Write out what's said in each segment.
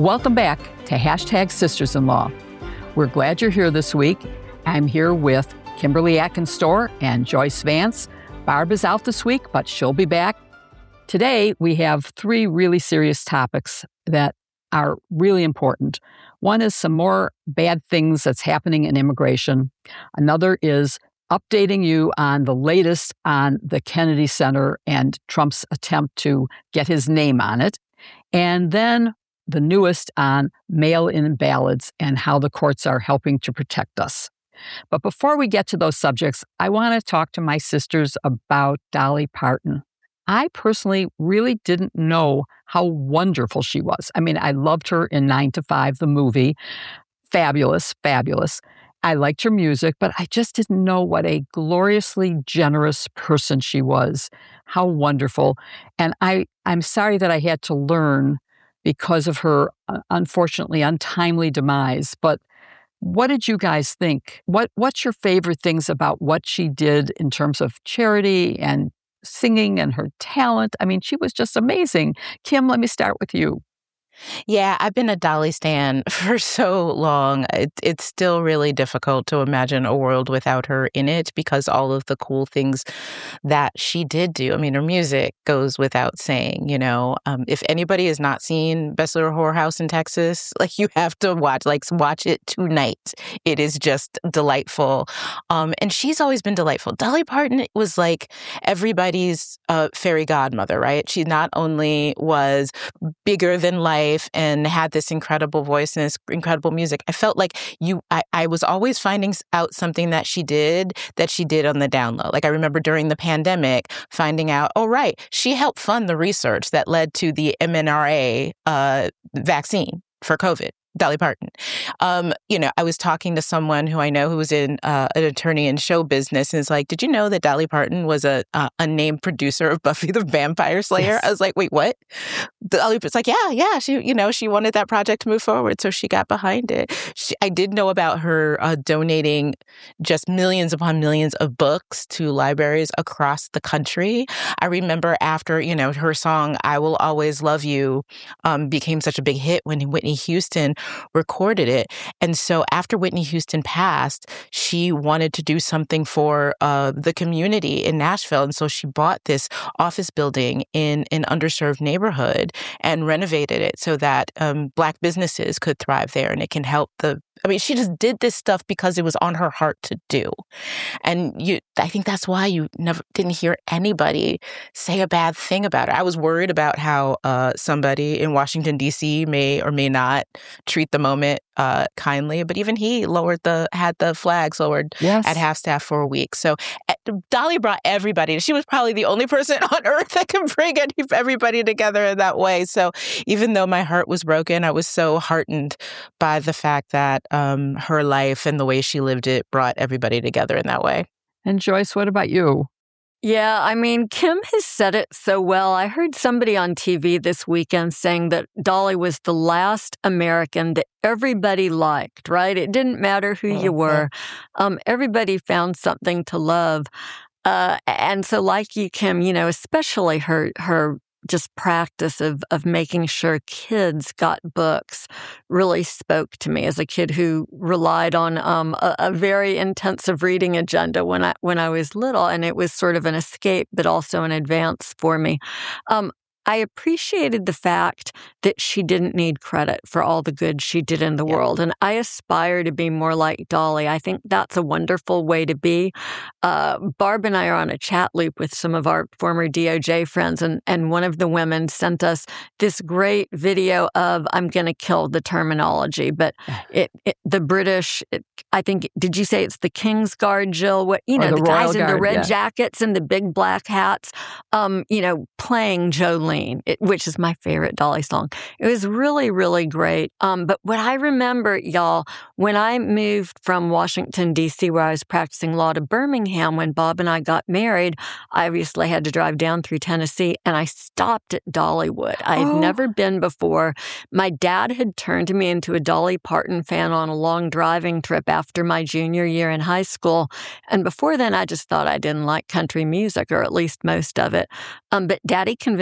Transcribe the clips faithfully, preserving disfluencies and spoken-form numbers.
Welcome back to Hashtag Sisters-in-Law. We're glad you're here this week. I'm here with Kimberly Atkins-Storr and Joyce Vance. Barb is out this week, but she'll be back. Today, we have three really serious topics that are really important. One is some more bad things that's happening in immigration. Another is updating you on the latest on the Kennedy Center and Trump's attempt to get his name on it. And then the newest on mail-in ballots and how the courts are helping to protect us. But before we get to those subjects, I want to talk to my sisters about Dolly Parton. I personally really didn't know how wonderful she was. I mean, I loved her in nine to five, the movie. Fabulous, fabulous. I liked her music, but I just didn't know what a gloriously generous person she was. How wonderful. And I, I'm sorry that I had to learn because of her, uh, unfortunately, untimely demise. But what did you guys think? What What's your favorite things about what she did in terms of charity and singing and her talent? I mean, she was just amazing. Kim, let me start with you. Yeah, I've been a Dolly stan for so long. It, it's still really difficult to imagine a world without her in it because all of the cool things that she did do. I mean, her music goes without saying, you know. Um, if anybody has not seen Best Little Whorehouse in Texas, like you have to watch, like watch it tonight. It is just delightful. Um, and she's always been delightful. Dolly Parton was like everybody's uh, fairy godmother, right? She not only was bigger than life, and had this incredible voice and this incredible music. I felt like you, I, I was always finding out something that she did that she did on the down low. Like I remember during the pandemic finding out, oh, right, she helped fund the research that led to the M N R A uh, vaccine for COVID. Dolly Parton. Um, you know, I was talking to someone who I know who was in uh, an attorney in show business, and it's like, did you know that Dolly Parton was a uh, unnamed producer of Buffy the Vampire Slayer? Yes. I was like, wait, what? Dolly Parton's like, yeah, yeah, she, you know, she wanted that project to move forward, so she got behind it. She, I did know about her uh, donating just millions upon millions of books to libraries across the country. I remember after, you know, her song "I Will Always Love You" um, became such a big hit when Whitney Houston recorded it. And so after Whitney Houston passed, she wanted to do something for uh, the community in Nashville. And so she bought this office building in an underserved neighborhood and renovated it so that um, Black businesses could thrive there and it can help the I mean, she just did this stuff because it was on her heart to do. And you, I think that's why you never didn't hear anybody say a bad thing about her. I was worried about how uh, somebody in Washington, D C may or may not treat the moment uh, kindly, but even he lowered the, had the flags lowered yes. at half-staff for a week. So uh, Dolly brought everybody. She was probably the only person on earth that could bring everybody together in that way. So even though my heart was broken, I was so heartened by the fact that um, her life and the way she lived it brought everybody together in that way. And Joyce, what about you? Yeah, I mean, Kim has said it so well. I heard somebody on T V this weekend saying that Dolly was the last American that everybody liked, right? It didn't matter who you were. Um, everybody found something to love. Uh, and so like you, Kim, you know, especially her her just practice of of making sure kids got books really spoke to me as a kid who relied on um, a, a very intensive reading agenda when I when I was little, and it was sort of an escape, but also an advance for me. Um, I appreciated the fact that she didn't need credit for all the good she did in the yeah. world. And I aspire to be more like Dolly. I think that's a wonderful way to be. Uh, Barb and I are on a chat loop with some of our former D O J friends, and, and one of the women sent us this great video of, I'm going to kill the terminology, but it, it the British, it, I think, did you say it's the King's Guard, Jill? What, you know, the, the Royal guys in Guard, the red yeah. jackets and the big black hats, um, you know, playing Jolene. It, which is my favorite Dolly song. It was really, really great. Um, but what I remember, y'all, when I moved from Washington, D C, where I was practicing law, to Birmingham, when Bob and I got married, I obviously had to drive down through Tennessee, and I stopped at Dollywood. I had oh. never been before. My dad had turned me into a Dolly Parton fan on a long driving trip after my junior year in high school. And before then, I just thought I didn't like country music, or at least most of it. Um, but Daddy convinced me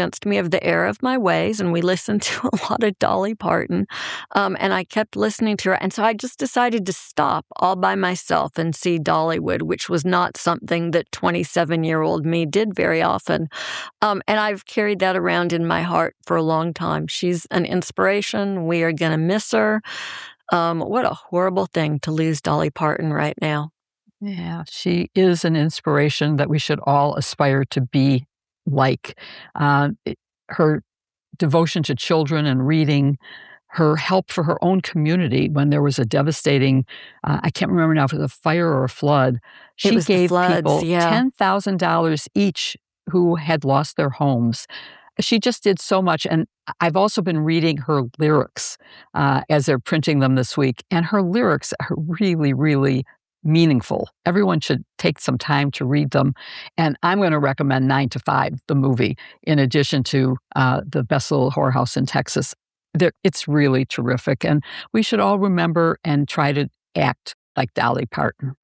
of the error of my ways, and we listened to a lot of Dolly Parton, um, and I kept listening to her. And so I just decided to stop all by myself and see Dollywood, which was not something that twenty-seven-year-old me did very often. Um, and I've carried that around in my heart for a long time. She's an inspiration. We are going to miss her. Um, what a horrible thing to lose Dolly Parton right now. Yeah, she is an inspiration that we should all aspire to be like. Uh, her devotion to children and reading, her help for her own community when there was a devastating, uh, I can't remember now if it was a fire or a flood. She gave floods, people yeah. ten thousand dollars each who had lost their homes. She just did so much. And I've also been reading her lyrics uh, as they're printing them this week. And her lyrics are really, really meaningful. Everyone should take some time to read them. And I'm going to recommend Nine to Five, the movie, in addition to uh, The Best Little Whorehouse in Texas. They're, it's really terrific. And we should all remember and try to act like Dolly Parton.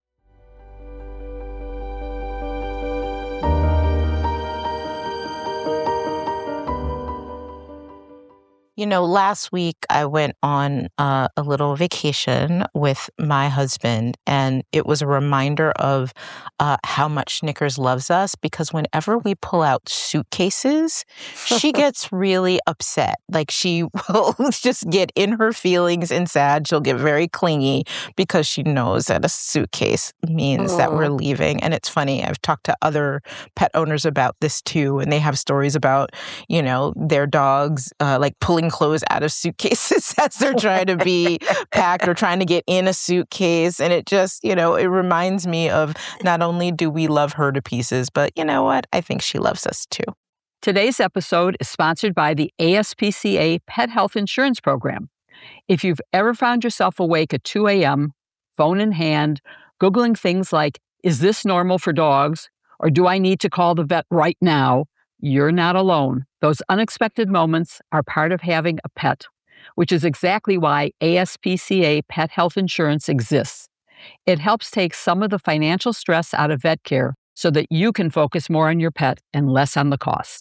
You know, last week I went on uh, a little vacation with my husband, and it was a reminder of uh, how much Snickers loves us, because whenever we pull out suitcases, she gets really upset. Like, she will just get in her feelings and sad. She'll get very clingy because she knows that a suitcase means oh. that we're leaving. And it's funny, I've talked to other pet owners about this too, and they have stories about, you know, their dogs uh, like pulling clothes out of suitcases as they're trying to be packed or trying to get in a suitcase. And it just, you know, it reminds me of not only do we love her to pieces, but you know what? I think she loves us too. Today's episode is sponsored by the A S P C A Pet Health Insurance Program. If you've ever found yourself awake at two a.m., phone in hand, Googling things like, is this normal for dogs? Or do I need to call the vet right now? You're not alone. Those unexpected moments are part of having a pet, which is exactly why A S P C A Pet Health Insurance exists. It helps take some of the financial stress out of vet care so that you can focus more on your pet and less on the cost.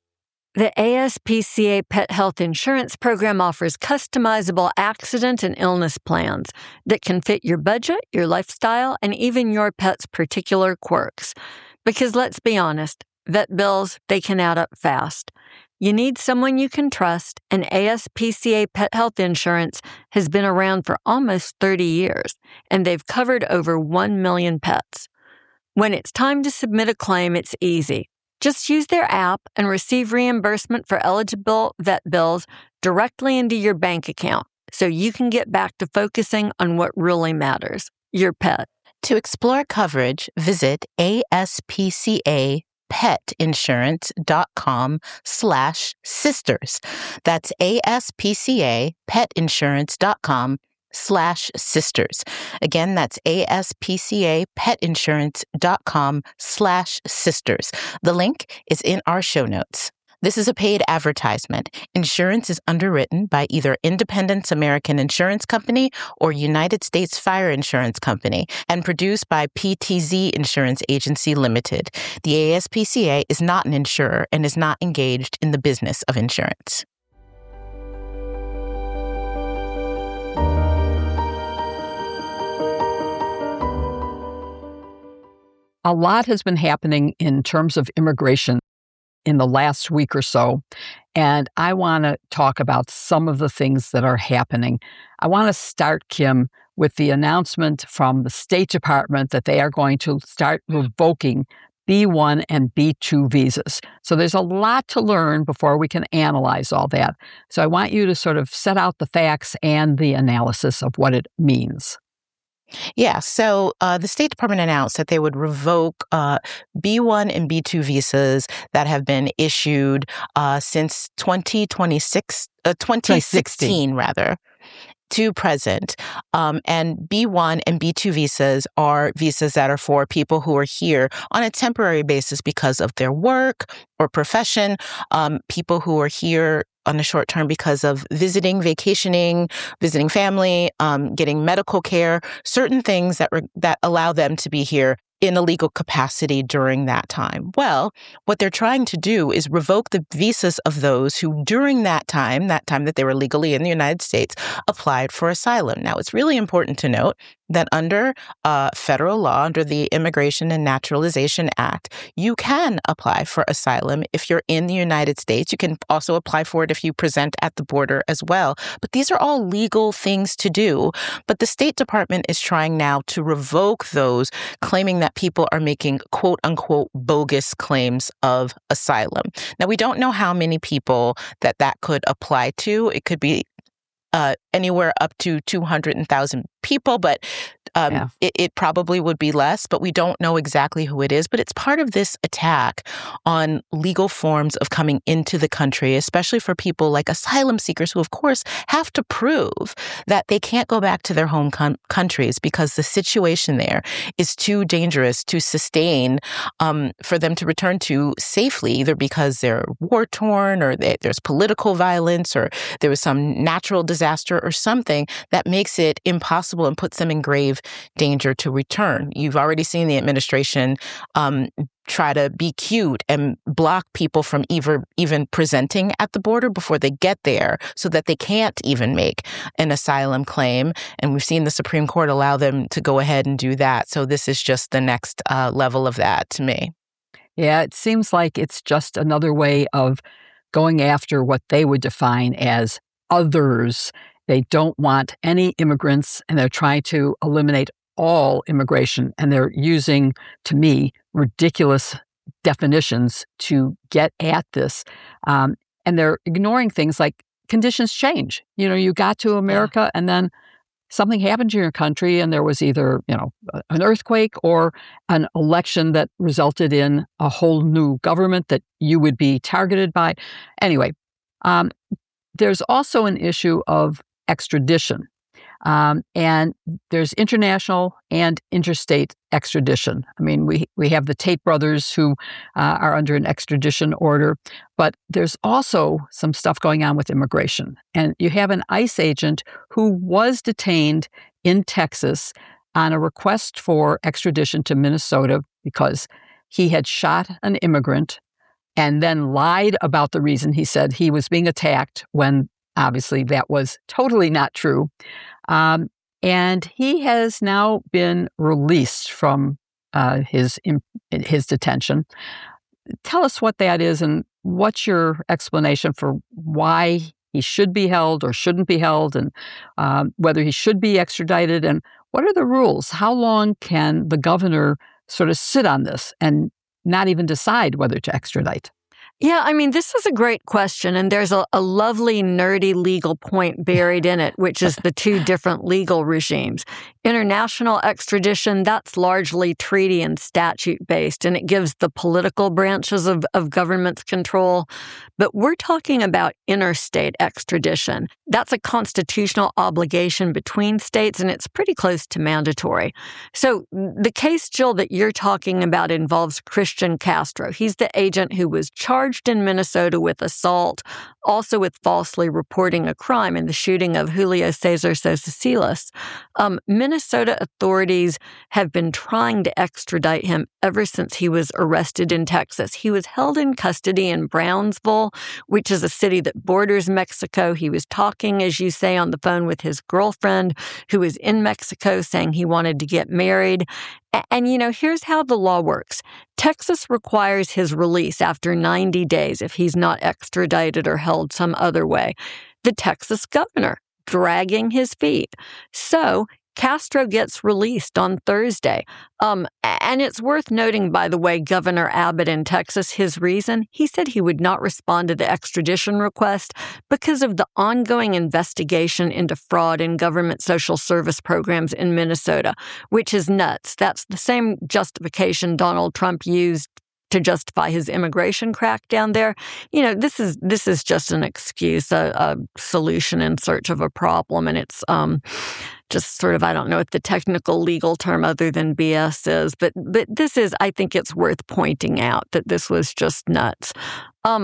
The A S P C A Pet Health Insurance Program offers customizable accident and illness plans that can fit your budget, your lifestyle, and even your pet's particular quirks. Because let's be honest, vet bills, they can add up fast. You need someone you can trust, and A S P C A Pet Health Insurance has been around for almost thirty years, and they've covered over one million pets. When it's time to submit a claim, it's easy. Just use their app and receive reimbursement for eligible vet bills directly into your bank account, so you can get back to focusing on what really matters, your pet. To explore coverage, visit ASPCA petinsurance.com slash sisters. That's ASPCA petinsurance.com slash sisters. Again, that's ASPCA petinsurance.com slash sisters. The link is in our show notes. This is a paid advertisement. Insurance is underwritten by either Independence American Insurance Company or United States Fire Insurance Company and produced by P T Z Insurance Agency Limited. The A S P C A is not an insurer and is not engaged in the business of insurance. A lot has been happening in terms of immigration in the last week or so, and I want to talk about some of the things that are happening. I want to start, Kim, with the announcement from the State Department that they are going to start revoking B one and B two visas. So there's a lot to learn before we can analyze all that. So I want you to sort of set out the facts and the analysis of what it means. Yeah, so uh, the State Department announced that they would revoke uh, B one and B two visas that have been issued uh, since twenty twenty-six, uh, twenty sixteen, rather, to present. Um, and B one and B two visas are visas that are for people who are here on a temporary basis because of their work or profession, um, people who are here on the short term because of visiting, vacationing, visiting family, um, getting medical care, certain things that re- that allow them to be here in a legal capacity during that time? Well, what they're trying to do is revoke the visas of those who during that time, that time that they were legally in the United States, applied for asylum. Now, it's really important to note that under uh, federal law, under the Immigration and Naturalization Act, you can apply for asylum if you're in the United States. You can also apply for it if you present at the border as well. But these are all legal things to do. But the State Department is trying now to revoke those, claiming that people are making quote unquote bogus claims of asylum. Now, we don't know how many people that that could apply to. It could be Uh, anywhere up to two hundred thousand people, but um, yeah. it, it probably would be less, but we don't know exactly who it is. But it's part of this attack on legal forms of coming into the country, especially for people like asylum seekers who, of course, have to prove that they can't go back to their home con- countries because the situation there is too dangerous to sustain um, for them to return to safely, either because they're war-torn or they, there's political violence or there was some natural disaster or something that makes it impossible and puts them in grave danger to return. You've already seen the administration um, try to be cute and block people from even, even presenting at the border before they get there so that they can't even make an asylum claim. And we've seen the Supreme Court allow them to go ahead and do that. So this is just the next uh, level of that to me. Yeah, it seems like it's just another way of going after what they would define as others. They don't want any immigrants, and they're trying to eliminate all immigration. And they're using, to me, ridiculous definitions to get at this. Um, and they're ignoring things like conditions change. You know, you got to America yeah. and then something happened to your country, and there was either, you know, an earthquake or an election that resulted in a whole new government that you would be targeted by. Anyway, um, there's also an issue of extradition. Um, and there's international and interstate extradition. I mean, we we have the Tate brothers who uh, are under an extradition order, but there's also some stuff going on with immigration. And you have an ICE agent who was detained in Texas on a request for extradition to Minnesota because he had shot an immigrant and then lied about the reason. He said he was being attacked when obviously that was totally not true. Um, and he has now been released from uh, his his detention. Tell us what that is and what's your explanation for why he should be held or shouldn't be held, and um, whether he should be extradited, and what are the rules? How long can the governor sort of sit on this and not even decide whether to extradite? Yeah, I mean, this is a great question, and there's a, a lovely, nerdy legal point buried in it, which is the two different legal regimes. International extradition, that's largely treaty and statute-based, and it gives the political branches of, of governments control. But we're talking about interstate extradition. That's a constitutional obligation between states, and it's pretty close to mandatory. So the case, Jill, that you're talking about involves Christian Castro. He's the agent who was charged in Minnesota with assault, also with falsely reporting a crime in the shooting of Julio Cesar Sosasilas. Um, Minnesota authorities have been trying to extradite him ever since he was arrested in Texas. He was held in custody in Brownsville, which is a city that borders Mexico. He was talking, as you say, on the phone with his girlfriend, who was in Mexico, saying he wanted to get married. And, you know, here's how the law works. Texas requires his release after ninety days if he's not extradited or held some other way. The Texas governor dragging his feet. So Castro gets released on Thursday. Um, and it's worth noting, by the way, Governor Abbott in Texas, his reason, he said he would not respond to the extradition request because of the ongoing investigation into fraud in government social service programs in Minnesota, which is nuts. That's the same justification Donald Trump used to justify his immigration crackdown there. You know, this is this is just an excuse, a, a solution in search of a problem, and it's um, just sort of, I don't know what the technical legal term other than B S is, but but this is, I think it's worth pointing out that this was just nuts. Um,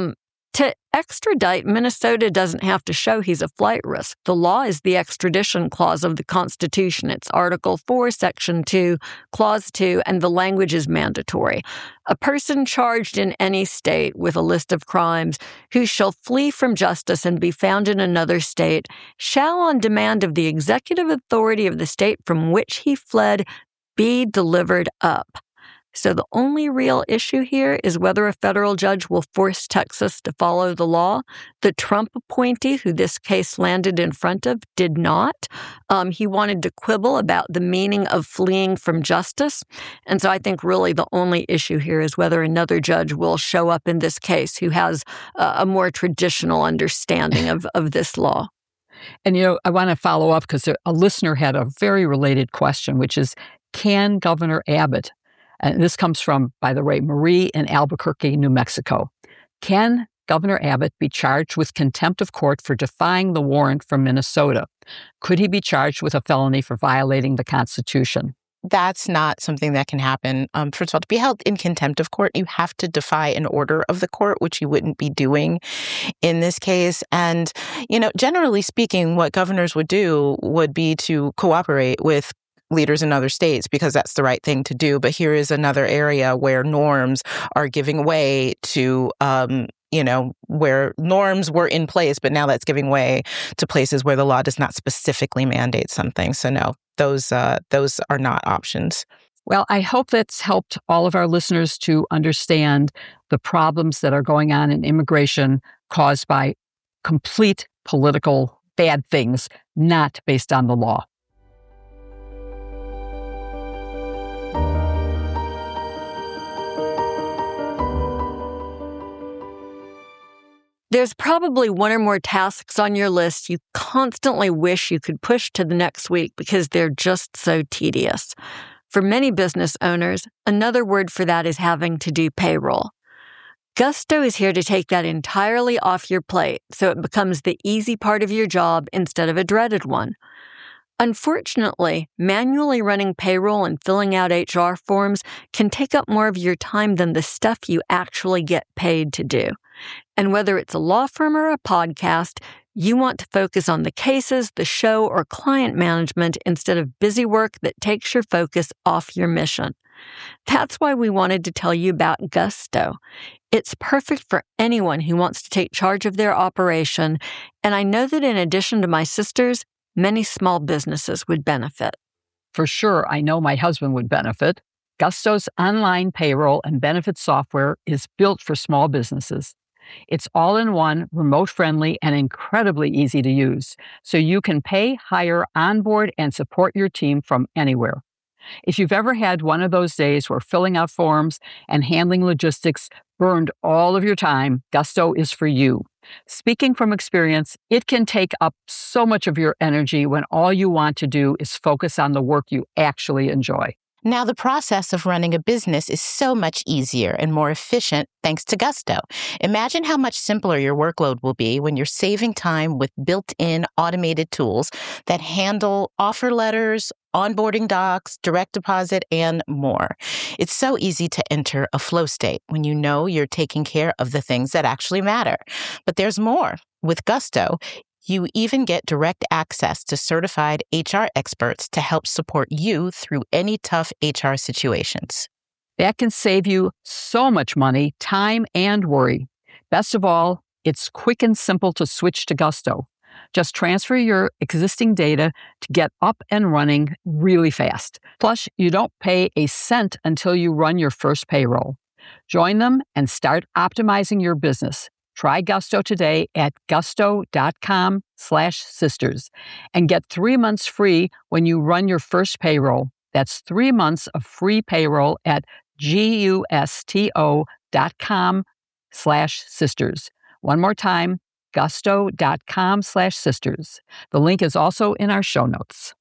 To extradite, Minnesota doesn't have to show he's a flight risk. The law is the extradition clause of the Constitution. It's Article four, Section two, Clause two, and the language is mandatory. A person charged in any state with a list of crimes who shall flee from justice and be found in another state shall, on demand of the executive authority of the state from which he fled, be delivered up. So the only real issue here is whether a federal judge will force Texas to follow the law. The Trump appointee, who this case landed in front of, did not. Um, he wanted to quibble about the meaning of fleeing from justice. And so I think really the only issue here is whether another judge will show up in this case who has a, a more traditional understanding of, of this law. And, you know, I want to follow up because a listener had a very related question, which is, can Governor Abbott, and this comes from, by the way, Marie in Albuquerque, New Mexico. Can Governor Abbott be charged with contempt of court for defying the warrant from Minnesota? Could he be charged with a felony for violating the Constitution? That's not something that can happen. Um, first of all, to be held in contempt of court, you have to defy an order of the court, which you wouldn't be doing in this case. And, you know, generally speaking, what governors would do would be to cooperate with leaders in other states because that's the right thing to do. But here is another area where norms are giving way to, um, you know, where norms were in place, but now that's giving way to places where the law does not specifically mandate something. So no, those uh, those are not options. Well, I hope that's helped all of our listeners to understand the problems that are going on in immigration caused by complete political bad things, not based on the law. There's probably one or more tasks on your list you constantly wish you could push to the next week because they're just so tedious. For many business owners, another word for that is having to do payroll. Gusto is here to take that entirely off your plate so it becomes the easy part of your job instead of a dreaded one. Unfortunately, manually running payroll and filling out H R forms can take up more of your time than the stuff you actually get paid to do. And whether it's a law firm or a podcast, you want to focus on the cases, the show, or client management instead of busy work that takes your focus off your mission. That's why we wanted to tell you about Gusto. It's perfect for anyone who wants to take charge of their operation, and I know that in addition to my sisters, many small businesses would benefit. For sure, I know my husband would benefit. Gusto's online payroll and benefits software is built for small businesses. It's all-in-one, remote-friendly, and incredibly easy to use, so you can pay, hire, onboard, and support your team from anywhere. If you've ever had one of those days where filling out forms and handling logistics burned all of your time, Gusto is for you. Speaking from experience, it can take up so much of your energy when all you want to do is focus on the work you actually enjoy. Now, the process of running a business is so much easier and more efficient thanks to Gusto. Imagine how much simpler your workload will be when you're saving time with built-in automated tools that handle offer letters, onboarding docs, direct deposit, and more. It's so easy to enter a flow state when you know you're taking care of the things that actually matter. But there's more. With Gusto, you even get direct access to certified H R experts to help support you through any tough H R situations. That can save you so much money, time, and worry. Best of all, it's quick and simple to switch to Gusto. Just transfer your existing data to get up and running really fast. Plus, you don't pay a cent until you run your first payroll. Join them and start optimizing your business. Try Gusto today at gusto.com slash sisters and get three months free when you run your first payroll. That's three months of free payroll at gusto.com slash sisters. One more time, gusto.com slash sisters. The link is also in our show notes.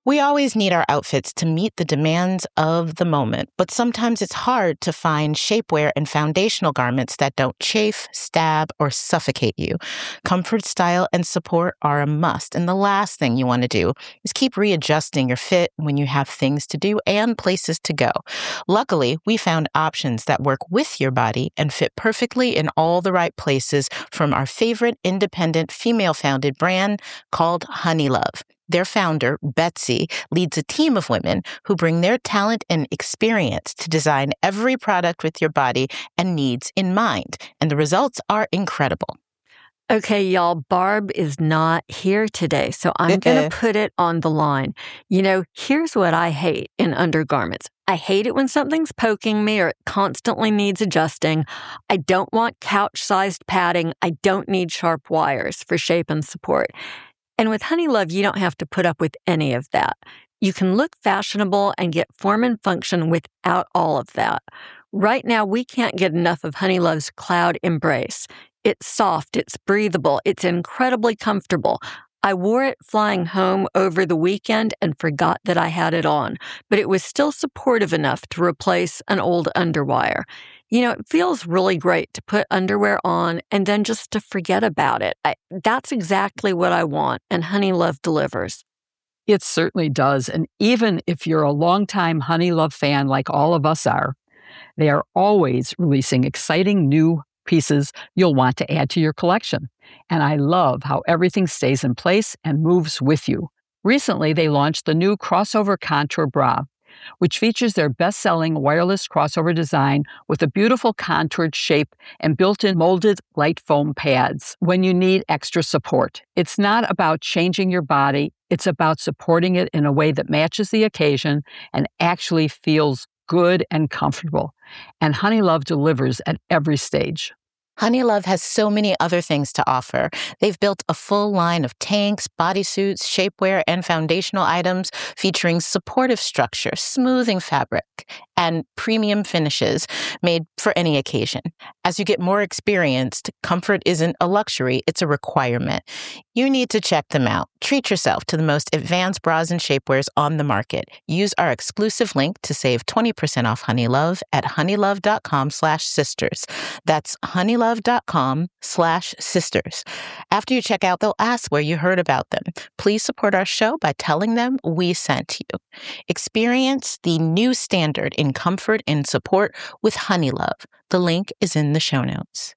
We always need our outfits to meet the demands of the moment, but sometimes it's hard to find shapewear and foundational garments that don't chafe, stab, or suffocate you. Comfort, style, and support are a must, and the last thing you want to do is keep readjusting your fit when you have things to do and places to go. Luckily, we found options that work with your body and fit perfectly in all the right places from our favorite independent female-founded brand called Honeylove. Their founder, Betsy, leads a team of women who bring their talent and experience to design every product with your body and needs in mind, and the results are incredible. Okay, y'all, Barb is not here today, so I'm going to put it on the line. You know, here's what I hate in undergarments. I hate it when something's poking me or it constantly needs adjusting. I don't want couch-sized padding. I don't need sharp wires for shape and support. And with Honeylove, you don't have to put up with any of that. You can look fashionable and get form and function without all of that. Right now, we can't get enough of Honeylove's Cloud Embrace. It's soft, it's breathable, it's incredibly comfortable. I wore it flying home over the weekend and forgot that I had it on, but it was still supportive enough to replace an old underwire. You know, it feels really great to put underwear on and then just to forget about it. I, that's exactly what I want, and Honeylove delivers. It certainly does. And even if you're a longtime Honeylove fan like all of us are, they are always releasing exciting new pieces you'll want to add to your collection. And I love how everything stays in place and moves with you. Recently, they launched the new Crossover Contour Bra, which features their best-selling wireless crossover design with a beautiful contoured shape and built-in molded light foam pads when you need extra support. It's not about changing your body, it's about supporting it in a way that matches the occasion and actually feels good and comfortable. And Honeylove delivers at every stage. Honeylove has so many other things to offer. They've built a full line of tanks, bodysuits, shapewear, and foundational items featuring supportive structure, smoothing fabric, and premium finishes made for any occasion. As you get more experienced, comfort isn't a luxury, it's a requirement. You need to check them out. Treat yourself to the most advanced bras and shapewears on the market. Use our exclusive link to save twenty percent off Honeylove at honeylove.com slash sisters. That's honeylove.com slash sisters. After you check out, they'll ask where you heard about them. Please support our show by telling them we sent you. Experience the new standard in comfort and support with Honeylove. The link is in the show notes.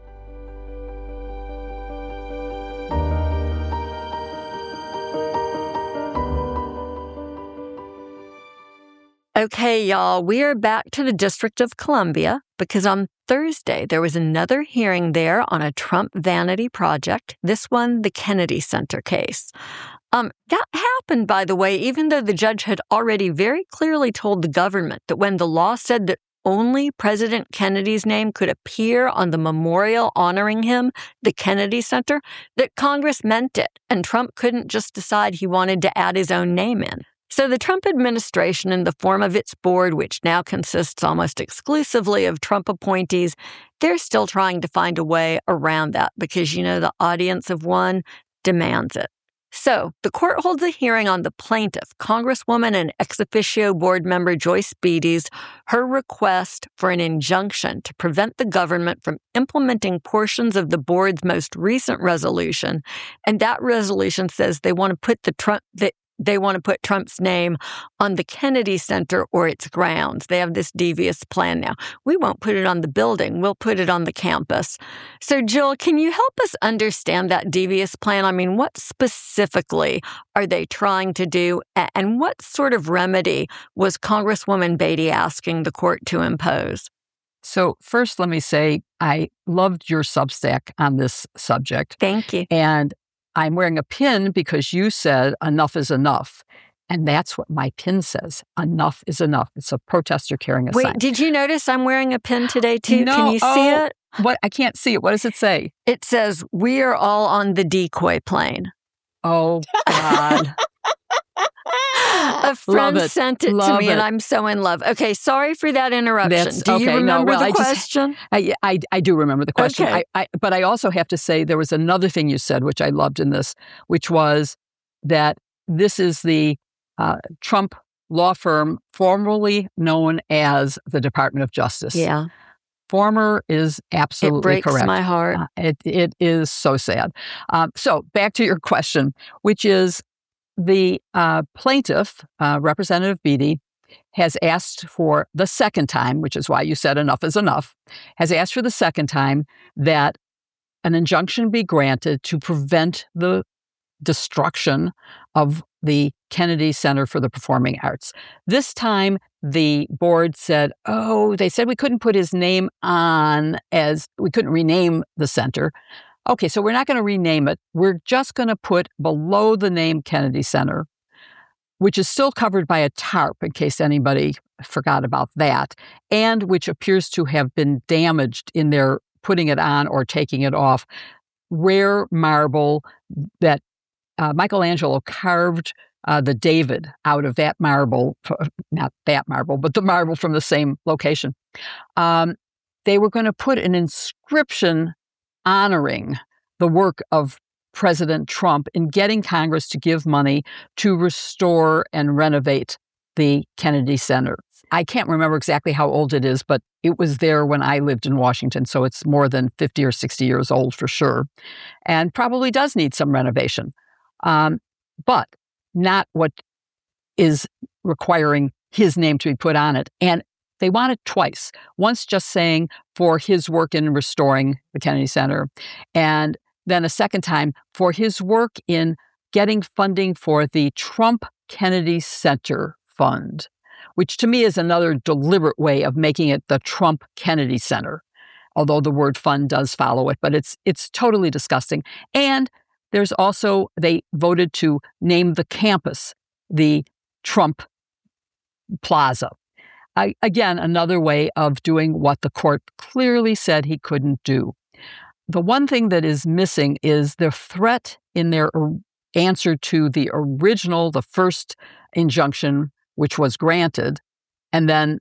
Okay, y'all, we are back to the District of Columbia because on Thursday there was another hearing there on a Trump vanity project, this one the Kennedy Center case. Um, that happened, by the way, even though the judge had already very clearly told the government that when the law said that only President Kennedy's name could appear on the memorial honoring him, the Kennedy Center, that Congress meant it, and Trump couldn't just decide he wanted to add his own name in. So the Trump administration, in the form of its board, which now consists almost exclusively of Trump appointees, they're still trying to find a way around that because, you know, the audience of one demands it. So the court holds a hearing on the plaintiff, Congresswoman and ex officio board member Joyce Beatty's, her request for an injunction to prevent the government from implementing portions of the board's most recent resolution. And that resolution says they want to put the Trump, the They want to put Trump's name on the Kennedy Center or its grounds. They have this devious plan now. We won't put it on the building. We'll put it on the campus. So, Jill, can you help us understand that devious plan? I mean, what specifically are they trying to do? And what sort of remedy was Congresswoman Beatty asking the court to impose? So first, let me say I loved your Substack on this subject. Thank you. And I'm wearing a pin because you said enough is enough. And that's what my pin says. Enough is enough. It's a protester carrying a Wait, sign. Wait, did you notice I'm wearing a pin today too? No, Can you oh, see it? What? I can't see it. What does it say? It says, we are all on the decoy plane. Oh, God. A friend it. sent it Love to me, it. and I'm so in love. Okay, sorry for that interruption. That's, do okay, you remember no, well, the I question? Just, I, I, I do remember the question. Okay. I, I, but I also have to say there was another thing you said, which I loved in this, which was that this is the uh, Trump law firm formerly known as the Department of Justice. Yeah. Former is absolutely it breaks correct. my heart. Uh, it, it is so sad. Um, so back to your question, which is the uh, plaintiff, uh, Representative Beatty, has asked for the second time, which is why you said enough is enough, has asked for the second time that an injunction be granted to prevent the destruction of the Kennedy Center for the Performing Arts. This time, the board said, oh, they said we couldn't put his name on as, we couldn't rename the center. Okay, so we're not going to rename it. We're just going to put below the name Kennedy Center, which is still covered by a tarp, in case anybody forgot about that, and which appears to have been damaged in their putting it on or taking it off. Rare marble that uh, Michelangelo carved uh, the David out of that marble, not that marble, but the marble from the same location. Um, they were going to put an inscription honoring the work of President Trump in getting Congress to give money to restore and renovate the Kennedy Center. I can't remember exactly how old it is, but it was there when I lived in Washington, so it's more than fifty or sixty years old for sure, and probably does need some renovation, um, but not what is requiring his name to be put on it. And they want it twice. Once just saying for his work in restoring the Kennedy Center, and then a second time for his work in getting funding for the Trump Kennedy Center Fund, which to me is another deliberate way of making it the Trump Kennedy Center, although the word fund does follow it, but it's it's totally disgusting. And there's also, they voted to name the campus the Trump Plaza. I, again, another way of doing what the court clearly said he couldn't do. The one thing that is missing is the threat in their answer to the original, the first injunction, which was granted. And then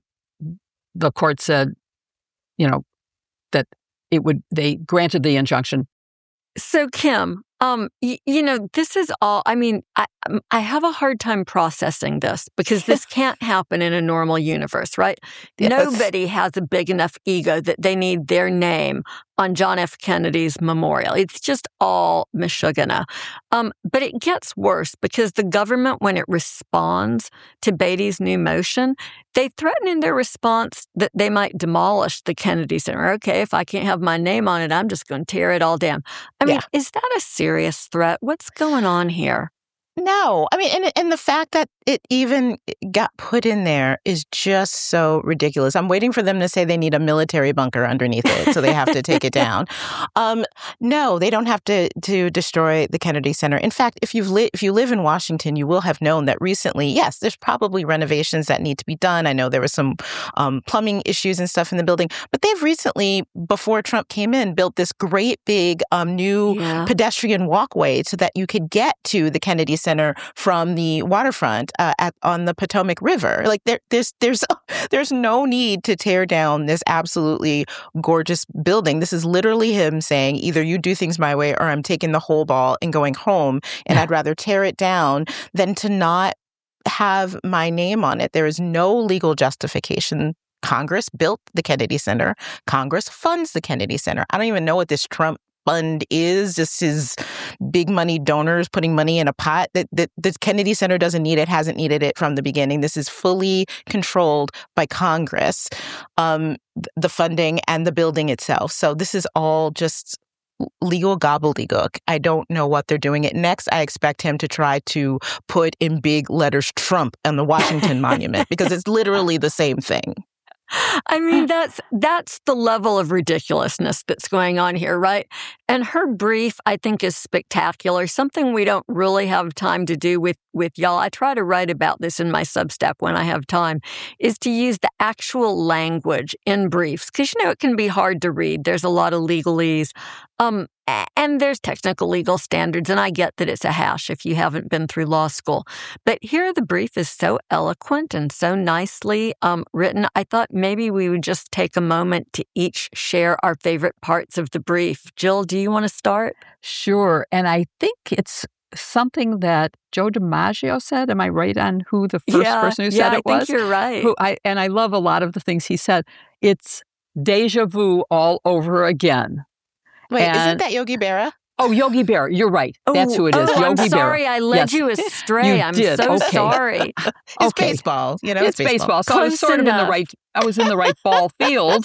the court said, you know, that it would, they granted the injunction. So, Kim, um, y- you know, this is all, I mean, I, I have a hard time processing this because this can't happen in a normal universe, right? Yes. Nobody has a big enough ego that they need their name on John F. Kennedy's memorial. It's just all Michigana. Um, but it gets worse because the government, when it responds to Beatty's new motion, they threaten in their response that they might demolish the Kennedy Center. Okay, if I can't have my name on it, I'm just going to tear it all down. I mean, Yeah. is that a serious threat? What's going on here? No, I mean, and, and the fact that it even got put in there is just so ridiculous. I'm waiting for them to say they need a military bunker underneath it, so they have to take it down. Um, no, they don't have to to destroy the Kennedy Center. In fact, if you've li- if you live in Washington, you will have known that recently, yes, there's probably renovations that need to be done. I know there was some um, plumbing issues and stuff in the building, but they've recently, before Trump came in, built this great big um, new Yeah. pedestrian walkway so that you could get to the Kennedy Center from the waterfront uh, at on the Potomac River. Like there, there's there's there's no need to tear down this absolutely gorgeous building. This is literally him saying, either you do things my way or I'm taking the whole ball and going home. And Yeah. I'd rather tear it down than to not have my name on it. There is no legal justification. Congress built the Kennedy Center. Congress funds the Kennedy Center. I don't even know what this Trump fund is. This is big money donors putting money in a pot. That the, the Kennedy Center doesn't need it, hasn't needed it from the beginning. This is fully controlled by Congress, um, the funding and the building itself. So this is all just legal gobbledygook. I don't know what they're doing it next. I expect him to try to put in big letters Trump on the Washington Monument because it's literally the same thing. I mean, that's that's the level of ridiculousness that's going on here, right? And her brief, I think, is spectacular. Something we don't really have time to do with, with y'all. I try to write about this in my Substack when I have time, is to use the actual language in briefs. Because, you know, it can be hard to read. There's a lot of legalese. Um, and there's technical legal standards, and I get that it's a hash if you haven't been through law school. But here the brief is so eloquent and so nicely um, written. I thought maybe we would just take a moment to each share our favorite parts of the brief. Jill, do you want to start? Sure. And I think it's something that Joe DiMaggio said. Am I right on who the first yeah, person who yeah, said it I was? think you're right. Who I and I love a lot of the things he said. It's deja vu all over again. Wait, and, isn't that Yogi Berra? Oh, Yogi Berra. You're right. Oh, That's who it is. oh, Yogi I'm sorry. Berra. I led Yes. you astray. You I'm did. so Okay. sorry. It's Okay. baseball. You know, It's it's, baseball. So I was Close sort of in the enough. right, I was in the right ball field.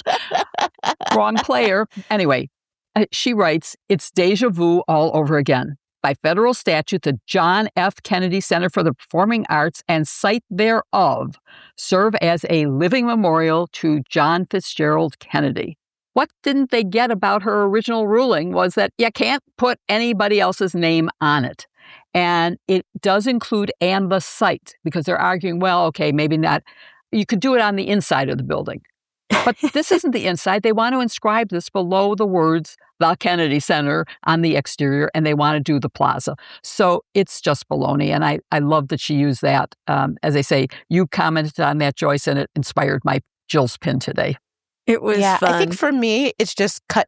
Wrong player. Anyway, uh, she writes, it's deja vu all over again. By federal statute, the John F. Kennedy Center for the Performing Arts and site thereof serve as a living memorial to John Fitzgerald Kennedy. What didn't they get about her original ruling was that you can't put anybody else's name on it. And it does include and the site, because they're arguing, well, okay, maybe not. You could do it on the inside of the building. But this isn't the inside. They want to inscribe this below the words, the Kennedy Center, on the exterior, and they want to do the plaza. So it's just baloney. And I, I love that she used that. Um, as I say, you commented on that, Joyce, and it inspired my Jill's pin today. It was yeah, fun. I think for me, it's just cut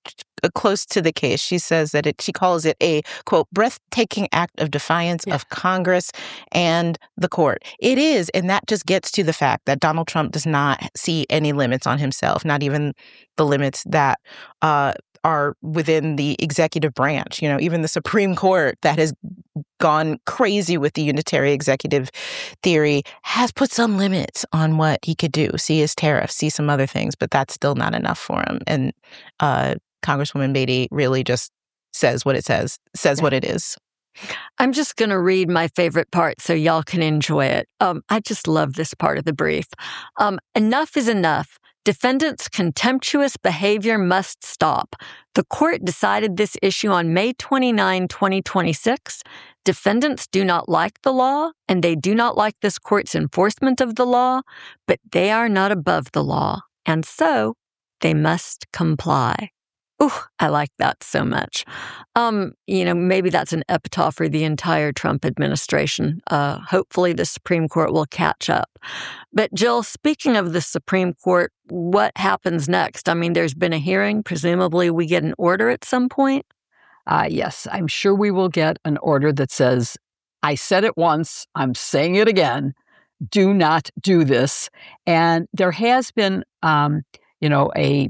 close to the case. She says that it, she calls it a, quote, breathtaking act of defiance yeah. of Congress and the court. It is, and that just gets to the fact that Donald Trump does not see any limits on himself, not even the limits that uh, are within the executive branch. You know, even the Supreme Court that has gone crazy with the unitary executive theory has put some limits on what he could do. See his tariffs, see some other things, but that's still not enough for him. And uh, Congresswoman Beatty really just says what it says, says what it is. I'm just going to read my favorite part so y'all can enjoy it. Um, I just love this part of the brief. Um, enough is enough. Defendants' contemptuous behavior must stop. The court decided this issue on May twenty-ninth, twenty twenty-six. Defendants do not like the law, and they do not like this court's enforcement of the law, but they are not above the law, and so they must comply. Ooh, I like that so much. Um, you know, maybe that's an epitaph for the entire Trump administration. Uh, hopefully the Supreme Court will catch up. But Jill, speaking of the Supreme Court, what happens next? I mean, there's been a hearing. Presumably we get an order at some point. Uh, yes, I'm sure we will get an order that says, I said it once, I'm saying it again, do not do this. And there has been, um, you know, a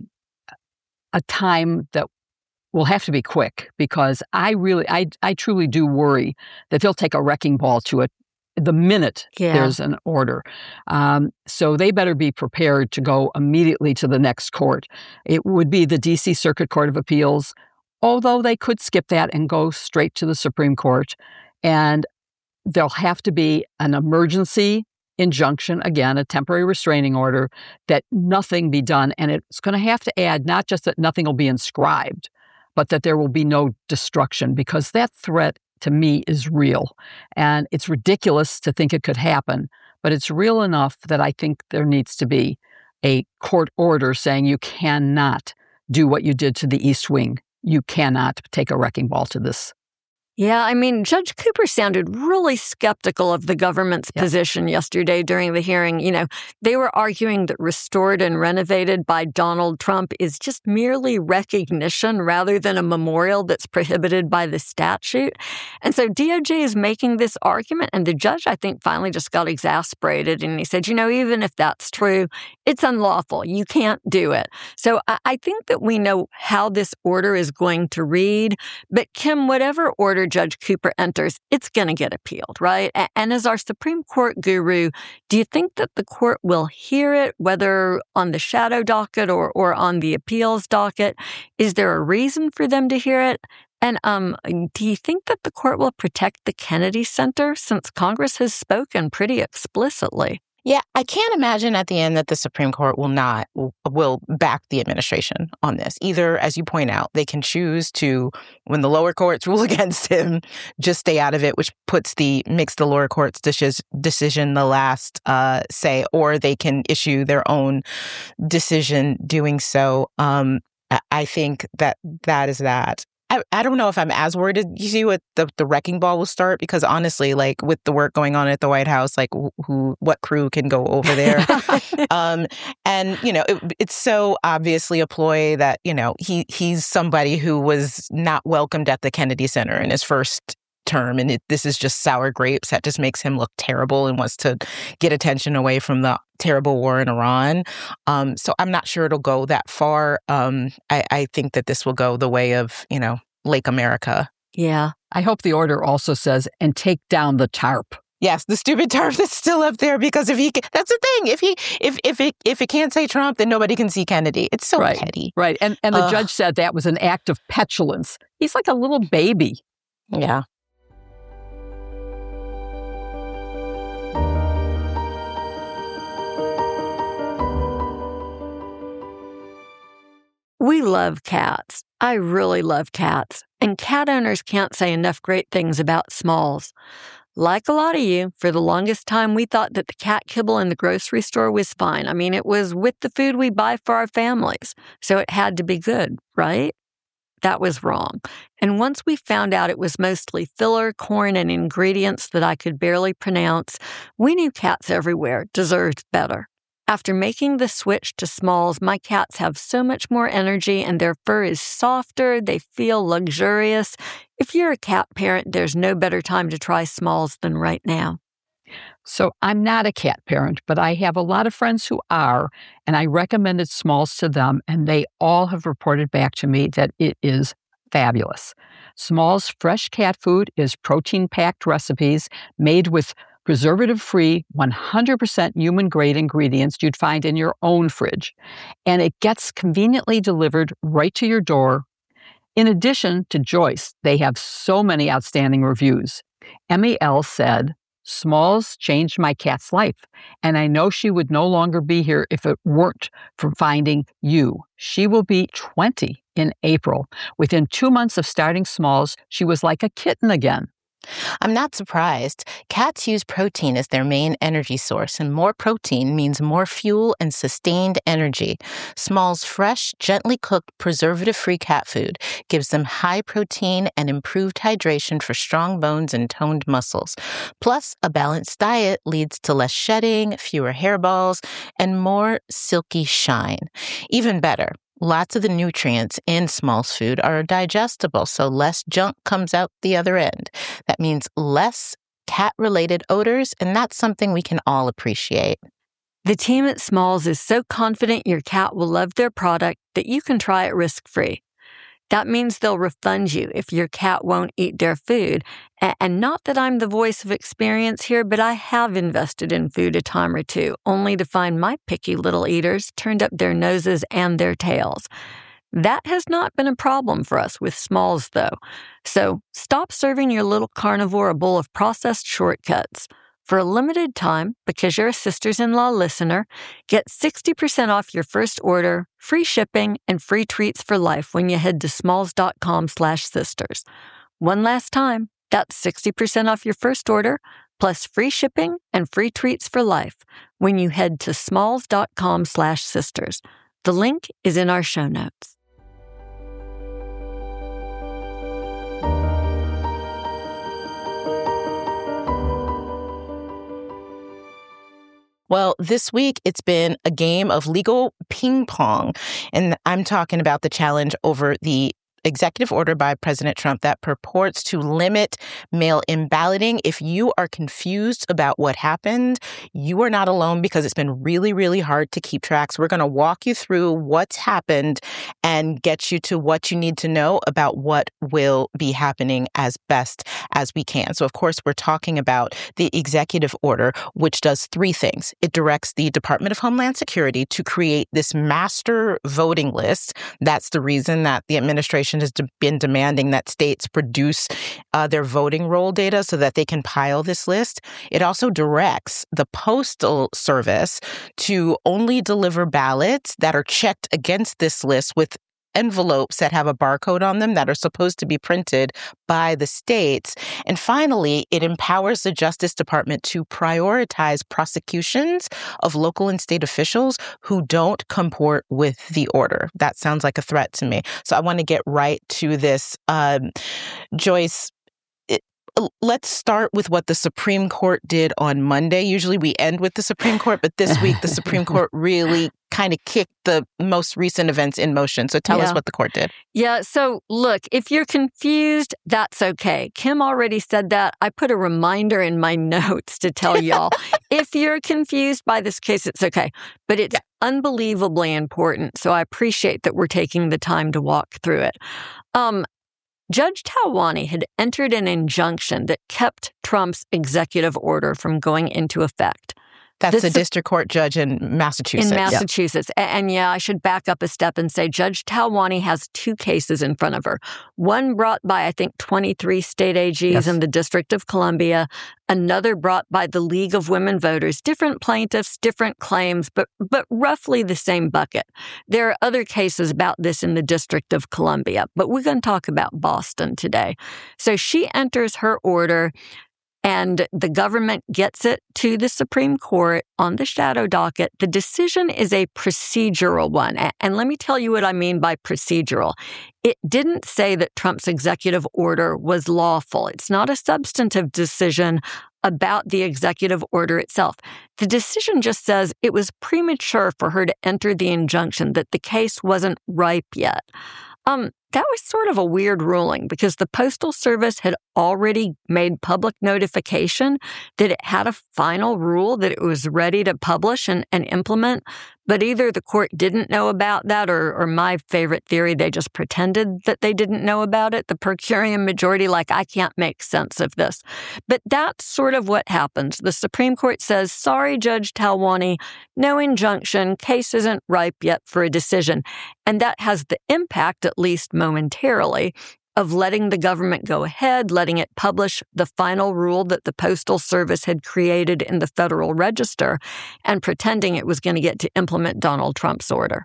a time that will have to be quick, because I really, I, I truly do worry that they'll take a wrecking ball to it the minute yeah. there's an order. Um, so they better be prepared to go immediately to the next court. It would be the D C Circuit Court of Appeals, although they could skip that and go straight to the Supreme Court. And there'll have to be an emergency injunction, again, a temporary restraining order, that nothing be done. And it's going to have to add not just that nothing will be inscribed, but that there will be no destruction, because that threat to me is real. And it's ridiculous to think it could happen, but it's real enough that I think there needs to be a court order saying you cannot do what you did to the East Wing. You cannot take a wrecking ball to this. Yeah, I mean, Judge Cooper sounded really skeptical of the government's yeah. position yesterday during the hearing. You know, they were arguing that restored and renovated by Donald Trump is just merely recognition rather than a memorial that's prohibited by the statute. And so D O J is making this argument, and the judge, I think, finally just got exasperated. And he said, you know, even if that's true, it's unlawful. You can't do it. So I, I think that we know how this order is going to read. But Kim, whatever order Judge Cooper enters, it's going to get appealed, right? And as our Supreme Court guru, do you think that the court will hear it, whether on the shadow docket or, or on the appeals docket? Is there a reason for them to hear it? And um, do you think that the court will protect the Kennedy Center, since Congress has spoken pretty explicitly? Yeah, I can't imagine at the end that the Supreme Court will not, will back the administration on this. Either, as you point out, they can choose to, when the lower courts rule against him, just stay out of it, which puts the, makes the lower court's decision the last uh, say, or they can issue their own decision doing so. Um, I think that that is that. I, I don't know if I'm as worried as you see what the, the wrecking ball will start, because honestly, like with the work going on at the White House, like who, what crew can go over there? um, and, you know, it, it's so obviously a ploy that, you know, he he's somebody who was not welcomed at the Kennedy Center in his first term, and it, this is just sour grapes. That just makes him look terrible and wants to get attention away from the terrible war in Iran. Um, so I'm not sure it'll go that far. Um, I, I think that this will go the way of, you know, Lake America. Yeah. I hope the order also says, and take down the tarp. Yes, the stupid tarp that's still up there, because if he, that's the thing. If he, if if it if it can't say Trump, then nobody can see Kennedy. It's so right, petty. Right. And and the Ugh. judge said that was an act of petulance. He's like a little baby. Yeah. We love cats. I really love cats. And cat owners can't say enough great things about Smalls. Like a lot of you, for the longest time, we thought that the cat kibble in the grocery store was fine. I mean, it was with the food we buy for our families, so it had to be good, right? That was wrong. And once we found out it was mostly filler, corn, and ingredients that I could barely pronounce, we knew cats everywhere deserved better. After making the switch to Smalls, my cats have so much more energy and their fur is softer, they feel luxurious. If you're a cat parent, there's no better time to try Smalls than right now. So I'm not a cat parent, but I have a lot of friends who are, and I recommended Smalls to them, and they all have reported back to me that it is fabulous. Smalls fresh cat food is protein-packed recipes made with preservative-free, one hundred percent human-grade ingredients you'd find in your own fridge. And it gets conveniently delivered right to your door. In addition to Joyce, they have so many outstanding reviews. Emmy L. said, Smalls changed my cat's life, and I know she would no longer be here if it weren't for finding you. She will be twenty in April. Within two months of starting Smalls, she was like a kitten again. I'm not surprised. Cats use protein as their main energy source, and more protein means more fuel and sustained energy. Smalls fresh, gently cooked, preservative-free cat food gives them high protein and improved hydration for strong bones and toned muscles. Plus, a balanced diet leads to less shedding, fewer hairballs, and more silky shine. Even better, lots of the nutrients in Smalls food are digestible, so less junk comes out the other end. That means less cat-related odors, and that's something we can all appreciate. The team at Smalls is so confident your cat will love their product that you can try it risk-free. That means they'll refund you if your cat won't eat their food. And not that I'm the voice of experience here, but I have invested in food a time or two, only to find my picky little eaters turned up their noses and their tails. That has not been a problem for us with Smalls, though. So stop serving your little carnivore a bowl of processed shortcuts. For a limited time, because you're a Sisters-in-Law listener, get sixty percent off your first order, free shipping, and free treats for life when you head to smalls.com slash sisters. One last time, that's sixty percent off your first order, plus free shipping and free treats for life when you head to smalls.com slash sisters. The link is in our show notes. Well, this week it's been a game of legal ping pong, and I'm talking about the challenge over the executive order by President Trump that purports to limit mail-in balloting. If you are confused about what happened, you are not alone, because it's been really, really hard to keep track. So we're going to walk you through what's happened and get you to what you need to know about what will be happening as best as we can. So, of course, we're talking about the executive order, which does three things. It directs the Department of Homeland Security to create this master voting list. That's the reason that the administration has been demanding that states produce uh, their voting roll data so that they can pile this list. It also directs the Postal Service to only deliver ballots that are checked against this list with envelopes that have a barcode on them that are supposed to be printed by the states. And finally, it empowers the Justice Department to prioritize prosecutions of local and state officials who don't comport with the order. That sounds like a threat to me. So I want to get right to this. Um, Joyce, let's start with what the Supreme Court did on Monday. Usually we end with the Supreme Court, but this week the Supreme Court really kind of kicked the most recent events in motion. So tell yeah. us what the court did. Yeah. So look, if you're confused, that's okay. Kim already said that. I put a reminder in my notes to tell y'all, if you're confused by this case, it's okay. But it's yeah. unbelievably important. So I appreciate that we're taking the time to walk through it. Um, Judge Talwani had entered an injunction that kept Trump's executive order from going into effect. That's the district court judge in Massachusetts. In Massachusetts. Yep. And, and yeah, I should back up a step and say Judge Talwani has two cases in front of her. One brought by, I think, twenty-three state A Gs yes. in the District of Columbia. Another brought by the League of Women Voters. Different plaintiffs, different claims, but but roughly the same bucket. There are other cases about this in the District of Columbia, but we're going to talk about Boston today. So she enters her order, and the government gets it to the Supreme Court on the shadow docket. The decision is a procedural one. And let me tell you what I mean by procedural. It didn't say that Trump's executive order was lawful. It's not a substantive decision about the executive order itself. The decision just says it was premature for her to enter the injunction, that the case wasn't ripe yet. Um, that was sort of a weird ruling because the Postal Service had already made public notification that it had a final rule that it was ready to publish and, and implement. But either the court didn't know about that, or, or my favorite theory, they just pretended that they didn't know about it. The per curiam majority, like, I can't make sense of this. But that's sort of what happens. The Supreme Court says, sorry, Judge Talwani, no injunction, case isn't ripe yet for a decision. And that has the impact, at least momentarily, of letting the government go ahead, letting it publish the final rule that the Postal Service had created in the Federal Register, and pretending it was going to get to implement Donald Trump's order.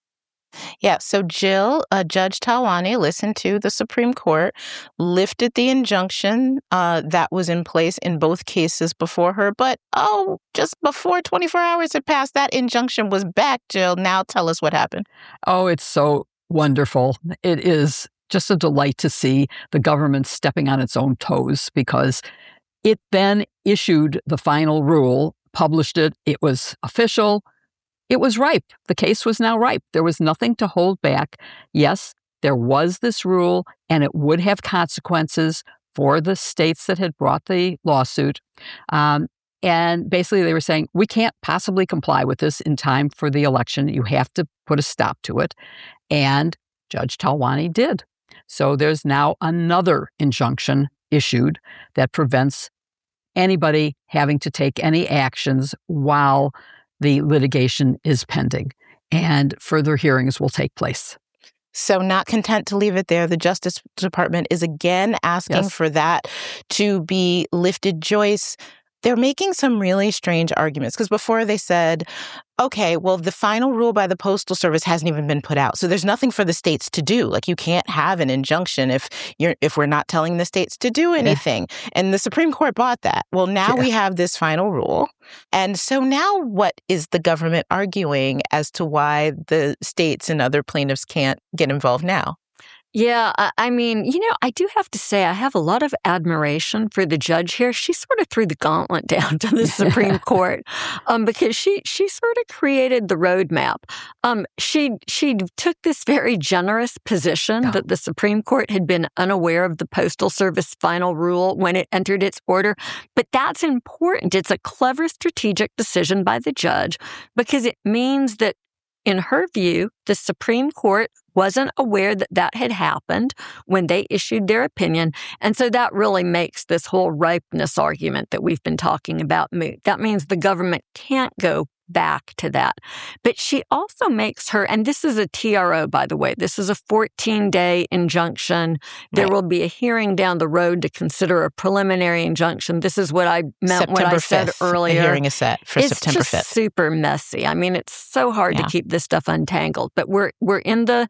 Yeah, so Jill, uh, Judge Talwani listened to the Supreme Court, lifted the injunction uh, that was in place in both cases before her, but oh, just before twenty-four hours had passed, that injunction was back. Jill, now tell us what happened. Oh, it's so wonderful. It is just a delight to see the government stepping on its own toes, because it then issued the final rule, published it. It was official. It was ripe. The case was now ripe. There was nothing to hold back. Yes, there was this rule, and it would have consequences for the states that had brought the lawsuit. Um, and basically, they were saying, we can't possibly comply with this in time for the election. You have to put a stop to it. And Judge Talwani did. So there's now another injunction issued that prevents anybody having to take any actions while the litigation is pending, and further hearings will take place. So not content to leave it there, the Justice Department is again asking yes. for that to be lifted. Joyce, they're making some really strange arguments, because before they said, okay, well, the final rule by the Postal Service hasn't even been put out. So there's nothing for the states to do. Like, you can't have an injunction if you're if we're not telling the states to do anything. Yeah. And the Supreme Court bought that. Well, now yeah. we have this final rule. And so now what is the government arguing as to why the states and other plaintiffs can't get involved now? Yeah, I mean, you know, I do have to say I have a lot of admiration for the judge here. She sort of threw the gauntlet down to the Supreme Court um, because she she sort of created the roadmap. Um, she she took this very generous position oh. that the Supreme Court had been unaware of the Postal Service final rule when it entered its order. But that's important. It's a clever strategic decision by the judge, because it means that, in her view, the Supreme Court wasn't aware that that had happened when they issued their opinion. And so that really makes this whole ripeness argument that we've been talking about moot. That means the government can't go back to that. But she also makes her, and this is a T R O, by the way, this is a fourteen-day injunction. There right. will be a hearing down the road to consider a preliminary injunction. This is what I meant September when I said fifth, earlier. A hearing is set for it's September fifth. It's just super messy. I mean, it's so hard yeah. to keep this stuff untangled. But we're we're in the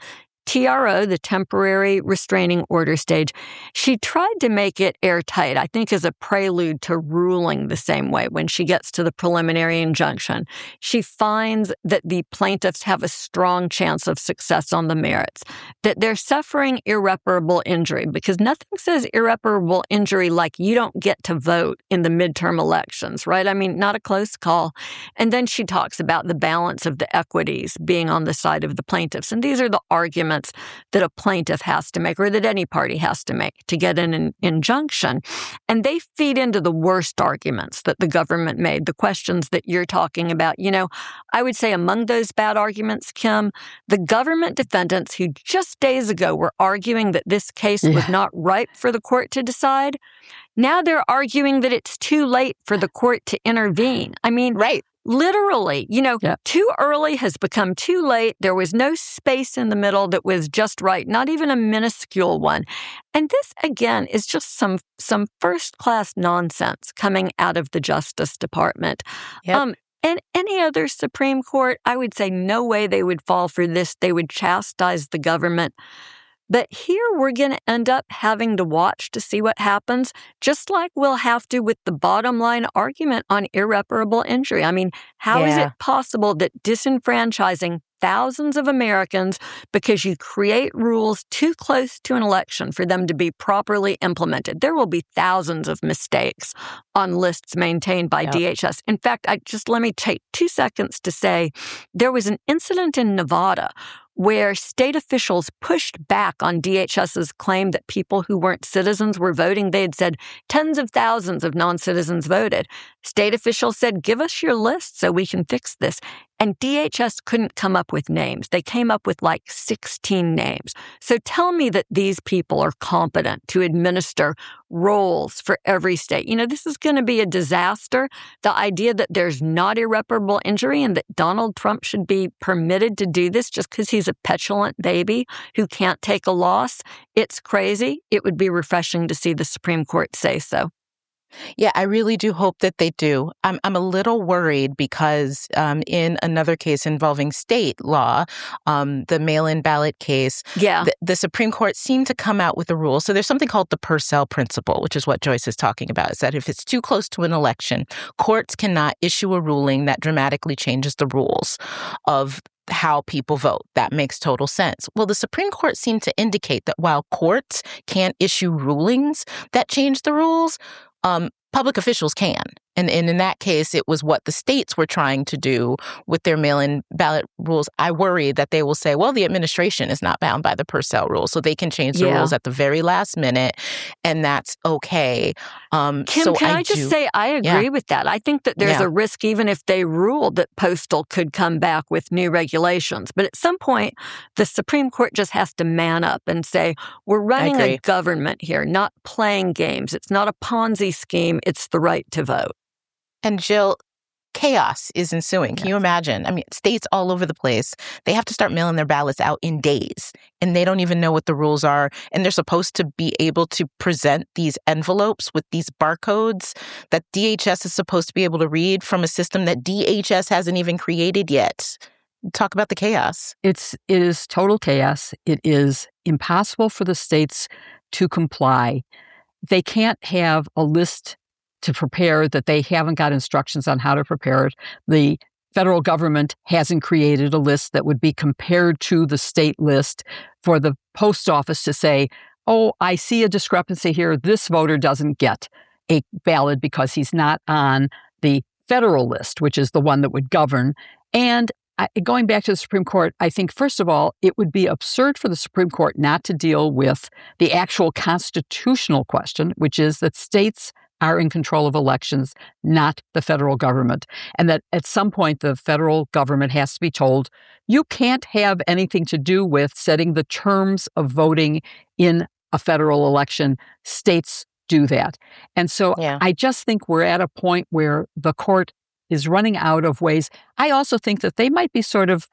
T R O, the temporary restraining order stage, she tried to make it airtight, I think as a prelude to ruling the same way when she gets to the preliminary injunction. She finds that the plaintiffs have a strong chance of success on the merits, that they're suffering irreparable injury, because nothing says irreparable injury like you don't get to vote in the midterm elections, right? I mean, not a close call. And then she talks about the balance of the equities being on the side of the plaintiffs. And these are the arguments that a plaintiff has to make, or that any party has to make to get an, an injunction. And they feed into the worst arguments that the government made, the questions that you're talking about. You know, I would say among those bad arguments, Kim, the government defendants who just days ago were arguing that this case yeah. was not ripe for the court to decide, now they're arguing that it's too late for the court to intervene. I mean, right. Literally, you know, yeah. too early has become too late. There was no space in the middle that was just right, not even a minuscule one. And this, again, is just some some first-class nonsense coming out of the Justice Department. Yep. Um, and any other Supreme Court, I would say no way they would fall for this. They would chastise the government. But here we're going to end up having to watch to see what happens, just like we'll have to with the bottom line argument on irreparable injury. I mean, how yeah. is it possible that disenfranchising thousands of Americans because you create rules too close to an election for them to be properly implemented? There will be thousands of mistakes on lists maintained by yep. D H S. In fact, I just let me take two seconds to say there was an incident in Nevada where state officials pushed back on D H S's claim that people who weren't citizens were voting. They had said tens of thousands of non-citizens voted. State officials said, give us your list so we can fix this. And D H S couldn't come up with names. They came up with like sixteen names. So tell me that these people are competent to administer roles for every state. You know, this is going to be a disaster. The idea that there's not irreparable injury and that Donald Trump should be permitted to do this just because he's a petulant baby who can't take a loss, it's crazy. It would be refreshing to see the Supreme Court say so. Yeah, I really do hope that they do. I'm I'm a little worried because um, in another case involving state law, um, the mail-in ballot case, yeah. the, the Supreme Court seemed to come out with a rule. So there's something called the Purcell principle, which is what Joyce is talking about, is that if it's too close to an election, courts cannot issue a ruling that dramatically changes the rules of how people vote. That makes total sense. Well, the Supreme Court seemed to indicate that while courts can't issue rulings that change the rules, um, public officials can. And, and in that case, it was what the states were trying to do with their mail-in ballot rules. I worry that they will say, well, the administration is not bound by the Purcell rule, so they can change the yeah. rules at the very last minute, and that's okay. Um, Kim, so can I, I just do, say I agree yeah. with that. I think that there's yeah. a risk even if they rule that Postal could come back with new regulations. But at some point, the Supreme Court just has to man up and say, we're running a government here, not playing games. It's not a Ponzi scheme. It's the right to vote. And Jill, chaos is ensuing. Can yes. you imagine? I mean, states all over the place, they have to start mailing their ballots out in days, and they don't even know what the rules are. And they're supposed to be able to present these envelopes with these barcodes that D H S is supposed to be able to read from a system that D H S hasn't even created yet. Talk about the chaos. It's, it is total chaos. It is impossible for the states to comply. They can't have a list to prepare that they haven't got instructions on how to prepare it. The federal government hasn't created a list that would be compared to the state list for the post office to say, oh, I see a discrepancy here. This voter doesn't get a ballot because he's not on the federal list, which is the one that would govern. And I, going back to the Supreme Court, I think, first of all, it would be absurd for the Supreme Court not to deal with the actual constitutional question, which is that states are in control of elections, not the federal government. And that at some point, the federal government has to be told, you can't have anything to do with setting the terms of voting in a federal election. States do that. And so yeah. I just think we're at a point where the court is running out of ways. I also think that they might be sort of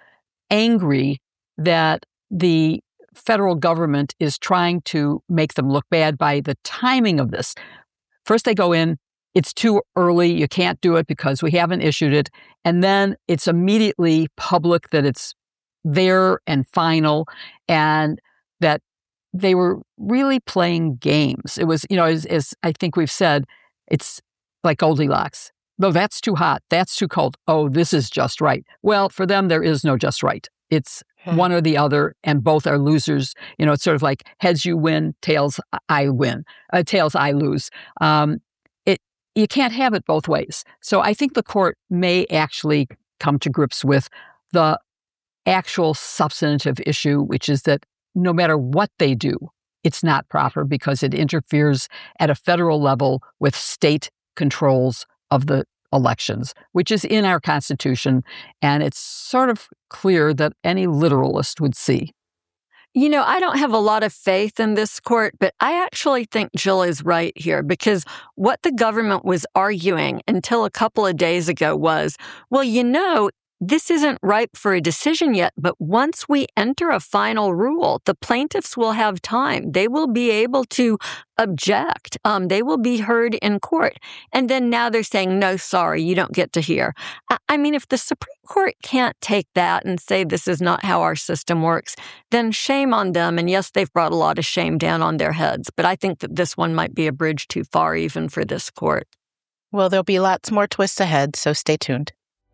angry that the federal government is trying to make them look bad by the timing of this. First they go in, it's too early, you can't do it because we haven't issued it. And then it's immediately public that it's there and final, and that they were really playing games. It was, you know, as, as I think we've said, it's like Goldilocks. No, that's too hot. That's too cold. Oh, this is just right. Well, for them, there is no just right. It's hmm. one or the other, and both are losers. You know, it's sort of like heads you win, tails I win, uh, tails I lose. Um, it you can't have it both ways. So I think the court may actually come to grips with the actual substantive issue, which is that no matter what they do, it's not proper because it interferes at a federal level with state controls of the elections, which is in our Constitution, and it's sort of clear that any literalist would see. You know, I don't have a lot of faith in this court, but I actually think Jill is right here because what the government was arguing until a couple of days ago was, well, you know, this isn't ripe for a decision yet, but once we enter a final rule, the plaintiffs will have time. They will be able to object. Um, they will be heard in court. And then now they're saying, no, sorry, you don't get to hear. I, I mean, if the Supreme Court can't take that and say this is not how our system works, then shame on them. And yes, they've brought a lot of shame down on their heads. But I think that this one might be a bridge too far even for this court. Well, there'll be lots more twists ahead, so stay tuned.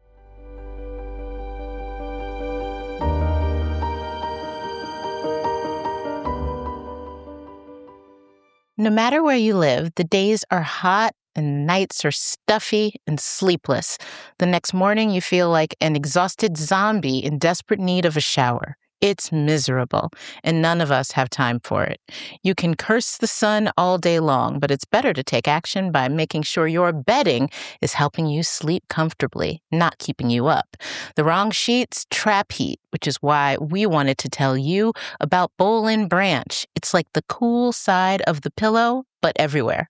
No matter where you live, the days are hot and nights are stuffy and sleepless. The next morning, you feel like an exhausted zombie in desperate need of a shower. It's miserable, and none of us have time for it. You can curse the sun all day long, but it's better to take action by making sure your bedding is helping you sleep comfortably, not keeping you up. The wrong sheets trap heat, which is why we wanted to tell you about Boll and Branch. It's like the cool side of the pillow, but everywhere.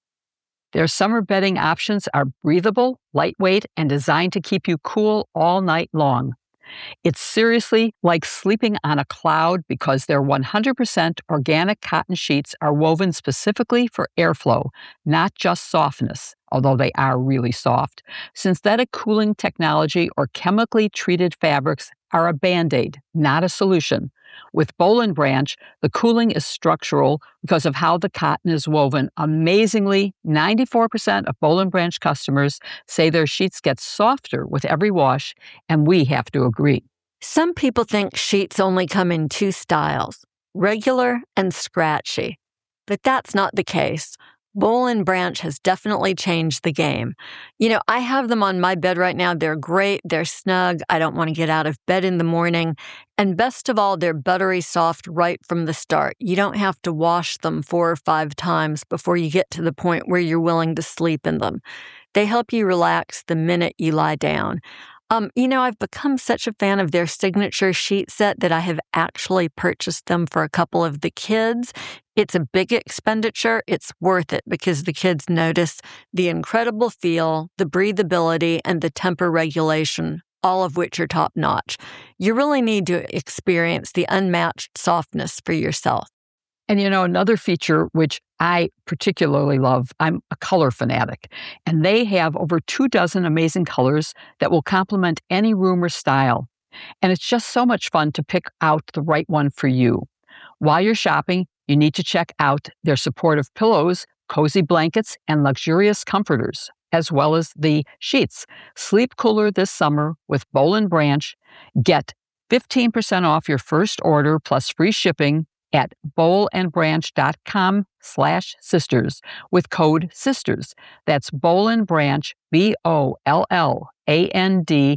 Their summer bedding options are breathable, lightweight, and designed to keep you cool all night long. It's seriously like sleeping on a cloud because their one hundred percent organic cotton sheets are woven specifically for airflow, not just softness, although they are really soft. Synthetic cooling technology or chemically treated fabrics are a Band-Aid, not a solution. With Boll and Branch, the cooling is structural because of how the cotton is woven. Amazingly, ninety-four percent of Boll and Branch customers say their sheets get softer with every wash, and we have to agree. Some people think sheets only come in two styles, regular and scratchy. But that's not the case. Boll and Branch has definitely changed the game. You know, I have them on my bed right now. They're great. They're snug. I don't want to get out of bed in the morning. And best of all, they're buttery soft right from the start. You don't have to wash them four or five times before you get to the point where you're willing to sleep in them. They help you relax the minute you lie down. Um, you know, I've become such a fan of their signature sheet set that I have actually purchased them for a couple of the kids. It's a big expenditure. It's worth it because the kids notice the incredible feel, the breathability, and the temper regulation, all of which are top-notch. You really need to experience the unmatched softness for yourself. And, you know, another feature which I particularly love, I'm a color fanatic, and they have over two dozen amazing colors that will complement any room or style. And it's just so much fun to pick out the right one for you. While you're shopping, you need to check out their supportive pillows, cozy blankets, and luxurious comforters, as well as the sheets. Sleep cooler this summer with Boll and Branch. Get fifteen percent off your first order plus free shipping at bollandbranch.com slash sisters with code SISTERS. That's Boll and Branch, B O L L A N D,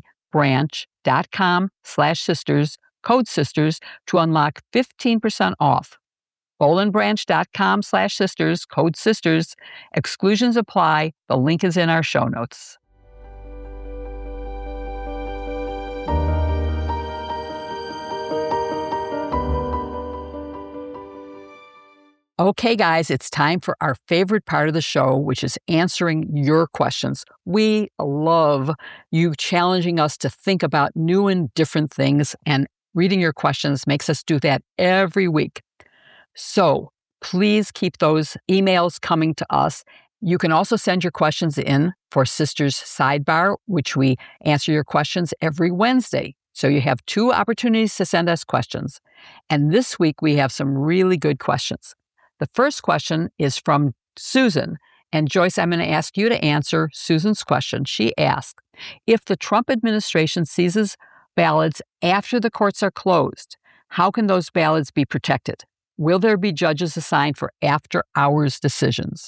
branch.com slash sisters, code SISTERS to unlock fifteen percent off. bollandbranch.com slash sisters, code SISTERS. Exclusions apply. The link is in our show notes. Okay, guys, it's time for our favorite part of the show, which is answering your questions. We love you challenging us to think about new and different things, and reading your questions makes us do that every week. So please keep those emails coming to us. You can also send your questions in for Sisters Sidebar, which we answer your questions every Wednesday. So you have two opportunities to send us questions. And this week we have some really good questions. The first question is from Susan. And Joyce, I'm going to ask you to answer Susan's question. She asked, if the Trump administration seizes ballots after the courts are closed, how can those ballots be protected? Will there be judges assigned for after-hours decisions?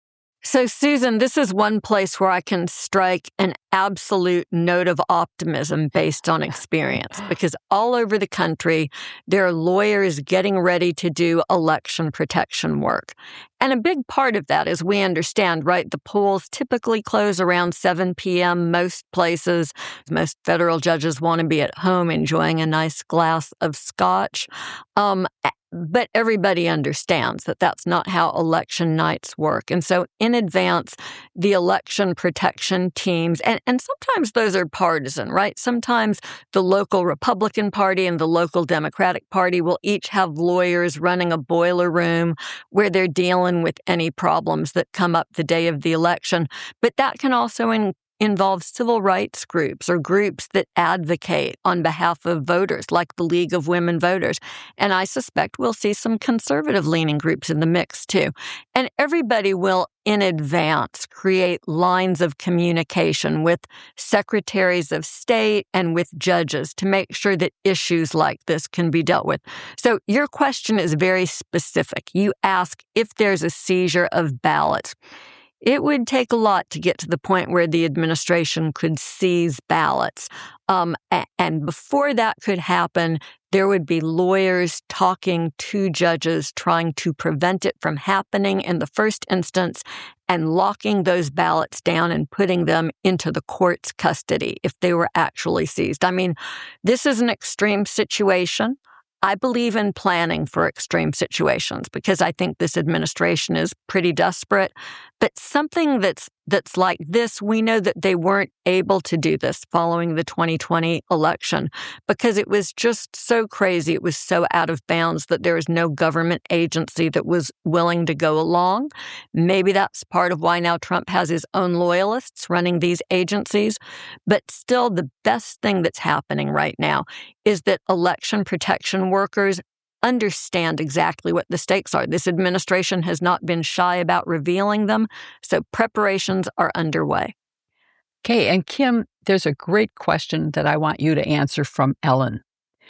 So, Susan, this is one place where I can strike an absolute note of optimism based on experience, because all over the country, there are lawyers getting ready to do election protection work. And a big part of that is we understand, right? The polls typically close around seven p.m. most places. Most federal judges want to be at home enjoying a nice glass of scotch. Um, But everybody understands that that's not how election nights work. And so in advance, the election protection teams, and, and sometimes those are partisan, right? Sometimes the local Republican Party and the local Democratic Party will each have lawyers running a boiler room where they're dealing with any problems that come up the day of the election. But that can also in, involve civil rights groups or groups that advocate on behalf of voters, like the League of Women Voters. And I suspect we'll see some conservative-leaning groups in the mix, too. And everybody will, in advance, create lines of communication with secretaries of state and with judges to make sure that issues like this can be dealt with. So your question is very specific. You ask if there's a seizure of ballots. It would take a lot to get to the point where the administration could seize ballots. Um, and before that could happen, there would be lawyers talking to judges, trying to prevent it from happening in the first instance and locking those ballots down and putting them into the court's custody if they were actually seized. I mean, this is an extreme situation. I believe in planning for extreme situations because I think this administration is pretty desperate. But something that's that's like this, we know that they weren't able to do this following the twenty twenty election because it was just so crazy. It was so out of bounds that there was no government agency that was willing to go along. Maybe that's part of why now Trump has his own loyalists running these agencies. But still, the best thing that's happening right now is that election protection workers understand exactly what the stakes are. This administration has not been shy about revealing them, so preparations are underway. Okay, and Kim, there's a great question that I want you to answer from Ellen.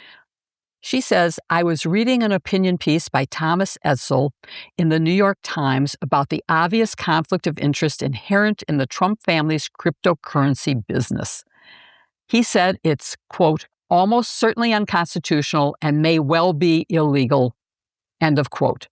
She says, I was reading an opinion piece by Thomas Edsall in the New York Times about the obvious conflict of interest inherent in the Trump family's cryptocurrency business. He said it's, quote, almost certainly unconstitutional and may well be illegal, end of quote.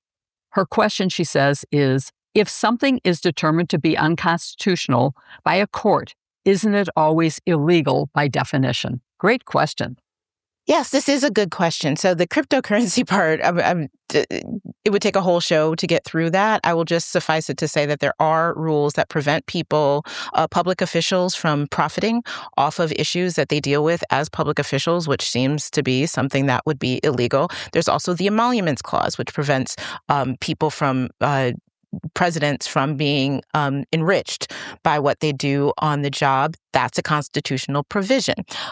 Her question, she says, is, if something is determined to be unconstitutional by a court, isn't it always illegal by definition? Great question. Yes, this is a good question. So the cryptocurrency part, I'm, I'm, it would take a whole show to get through that. I will just suffice it to say that there are rules that prevent people, uh, public officials, from profiting off of issues that they deal with as public officials, which seems to be something that would be illegal. There's also the emoluments clause, which prevents um, people from uh, presidents from being um, enriched by what they do on the job. That's a constitutional provision.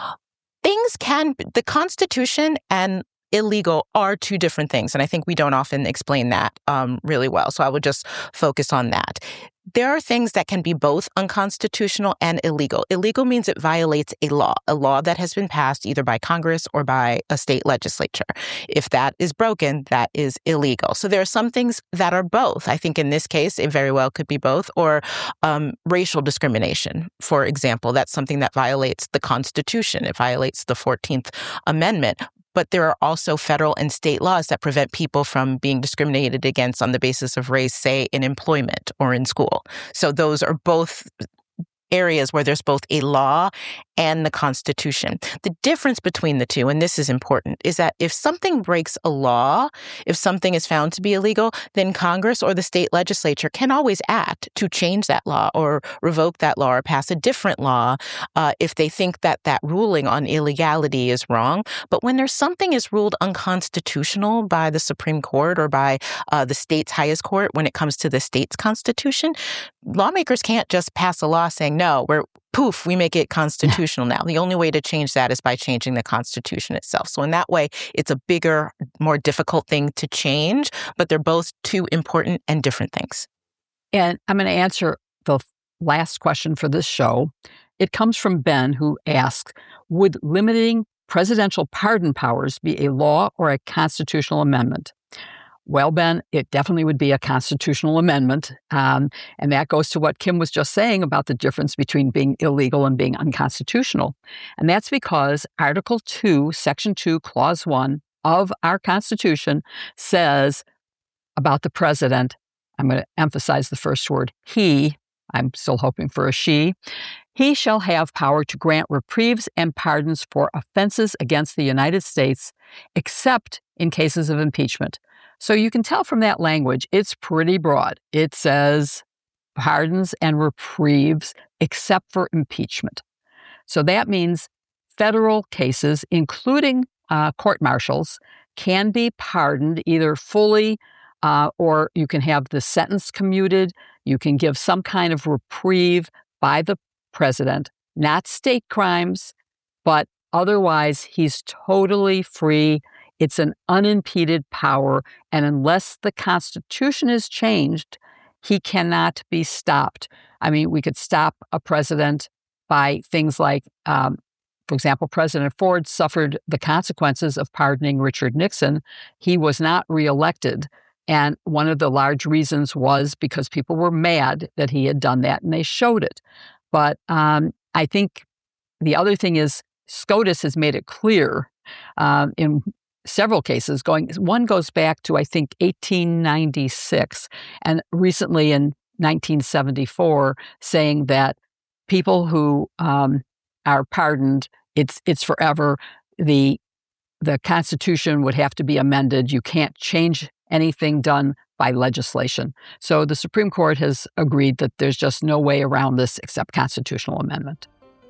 Things can, the Constitution and illegal are two different things. And I think we don't often explain that um, really well. So I would just focus on that. There are things that can be both unconstitutional and illegal. Illegal means it violates a law, a law that has been passed either by Congress or by a state legislature. If that is broken, that is illegal. So there are some things that are both. I think in this case, it very well could be both. Or um, racial discrimination, for example. That's something that violates the Constitution. It violates the fourteenth Amendment. But there are also federal and state laws that prevent people from being discriminated against on the basis of race, say, in employment or in school. So those are both areas where there's both a law and the Constitution. The difference between the two, and this is important, is that if something breaks a law, if something is found to be illegal, then Congress or the state legislature can always act to change that law or revoke that law or pass a different law uh, if they think that that ruling on illegality is wrong. But when there's something is ruled unconstitutional by the Supreme Court or by uh, the state's highest court when it comes to the state's constitution, lawmakers can't just pass a law saying, no, we're poof, we make it constitutional now. The only way to change that is by changing the Constitution itself. So in that way, it's a bigger, more difficult thing to change, but they're both two important and different things. And I'm going to answer the last question for this show. It comes from Ben, who asks, would limiting presidential pardon powers be a law or a constitutional amendment? Well, Ben, it definitely would be a constitutional amendment. Um, and that goes to what Kim was just saying about the difference between being illegal and being unconstitutional. And that's because Article two, Section two, Clause one of our Constitution says about the president, I'm going to emphasize the first word, he, I'm still hoping for a she, he shall have power to grant reprieves and pardons for offenses against the United States, except in cases of impeachment. So you can tell from that language, it's pretty broad. It says pardons and reprieves except for impeachment. So that means federal cases, including uh, court-martials, can be pardoned either fully uh, or you can have the sentence commuted. You can give some kind of reprieve by the president, not state crimes, but otherwise he's totally free. It's an unimpeded power, and unless the Constitution is changed, he cannot be stopped. I mean, we could stop a president by things like, um, for example, President Ford suffered the consequences of pardoning Richard Nixon. He was not reelected, and one of the large reasons was because people were mad that he had done that, and they showed it. But um, I think the other thing is SCOTUS has made it clear um, in several cases going, one goes back to, I think, eighteen ninety-six, and recently in nineteen seventy-four, saying that people who um, are pardoned, it's it's forever. The the Constitution would have to be amended. You can't change anything done by legislation. So the Supreme Court has agreed that there's just no way around this except constitutional amendment.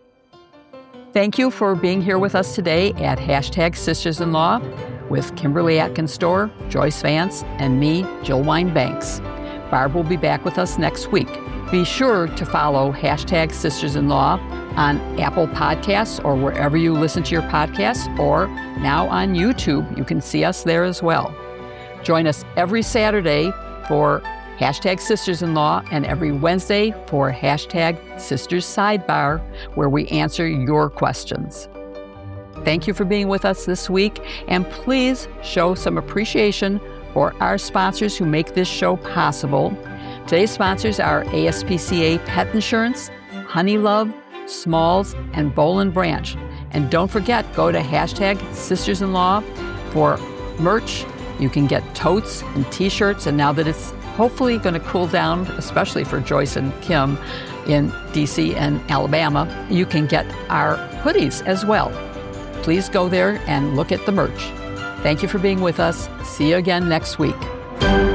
Thank you for being here with us today at hashtag Sisters-in-Law with Kimberly Atkins-Storr, Joyce Vance, and me, Jill Wine-Banks. Barb will be back with us next week. Be sure to follow hashtag Sisters-in-Law on Apple Podcasts or wherever you listen to your podcasts, or now on YouTube. You can see us there as well. Join us every Saturday for hashtag Sisters-in-Law and every Wednesday for hashtag Sisters Sidebar, where we answer your questions. Thank you for being with us this week, and please show some appreciation for our sponsors who make this show possible. Today's sponsors are A S P C A Pet Insurance, Honeylove, Smalls, and Boll and Branch. And don't forget, go to hashtag Sisters-in-Law for merch. You can get totes and t-shirts, and now that it's hopefully going to cool down, especially for Joyce and Kim in D C and Alabama, you can get our hoodies as well. Please go there and look at the merch. Thank you for being with us. See you again next week.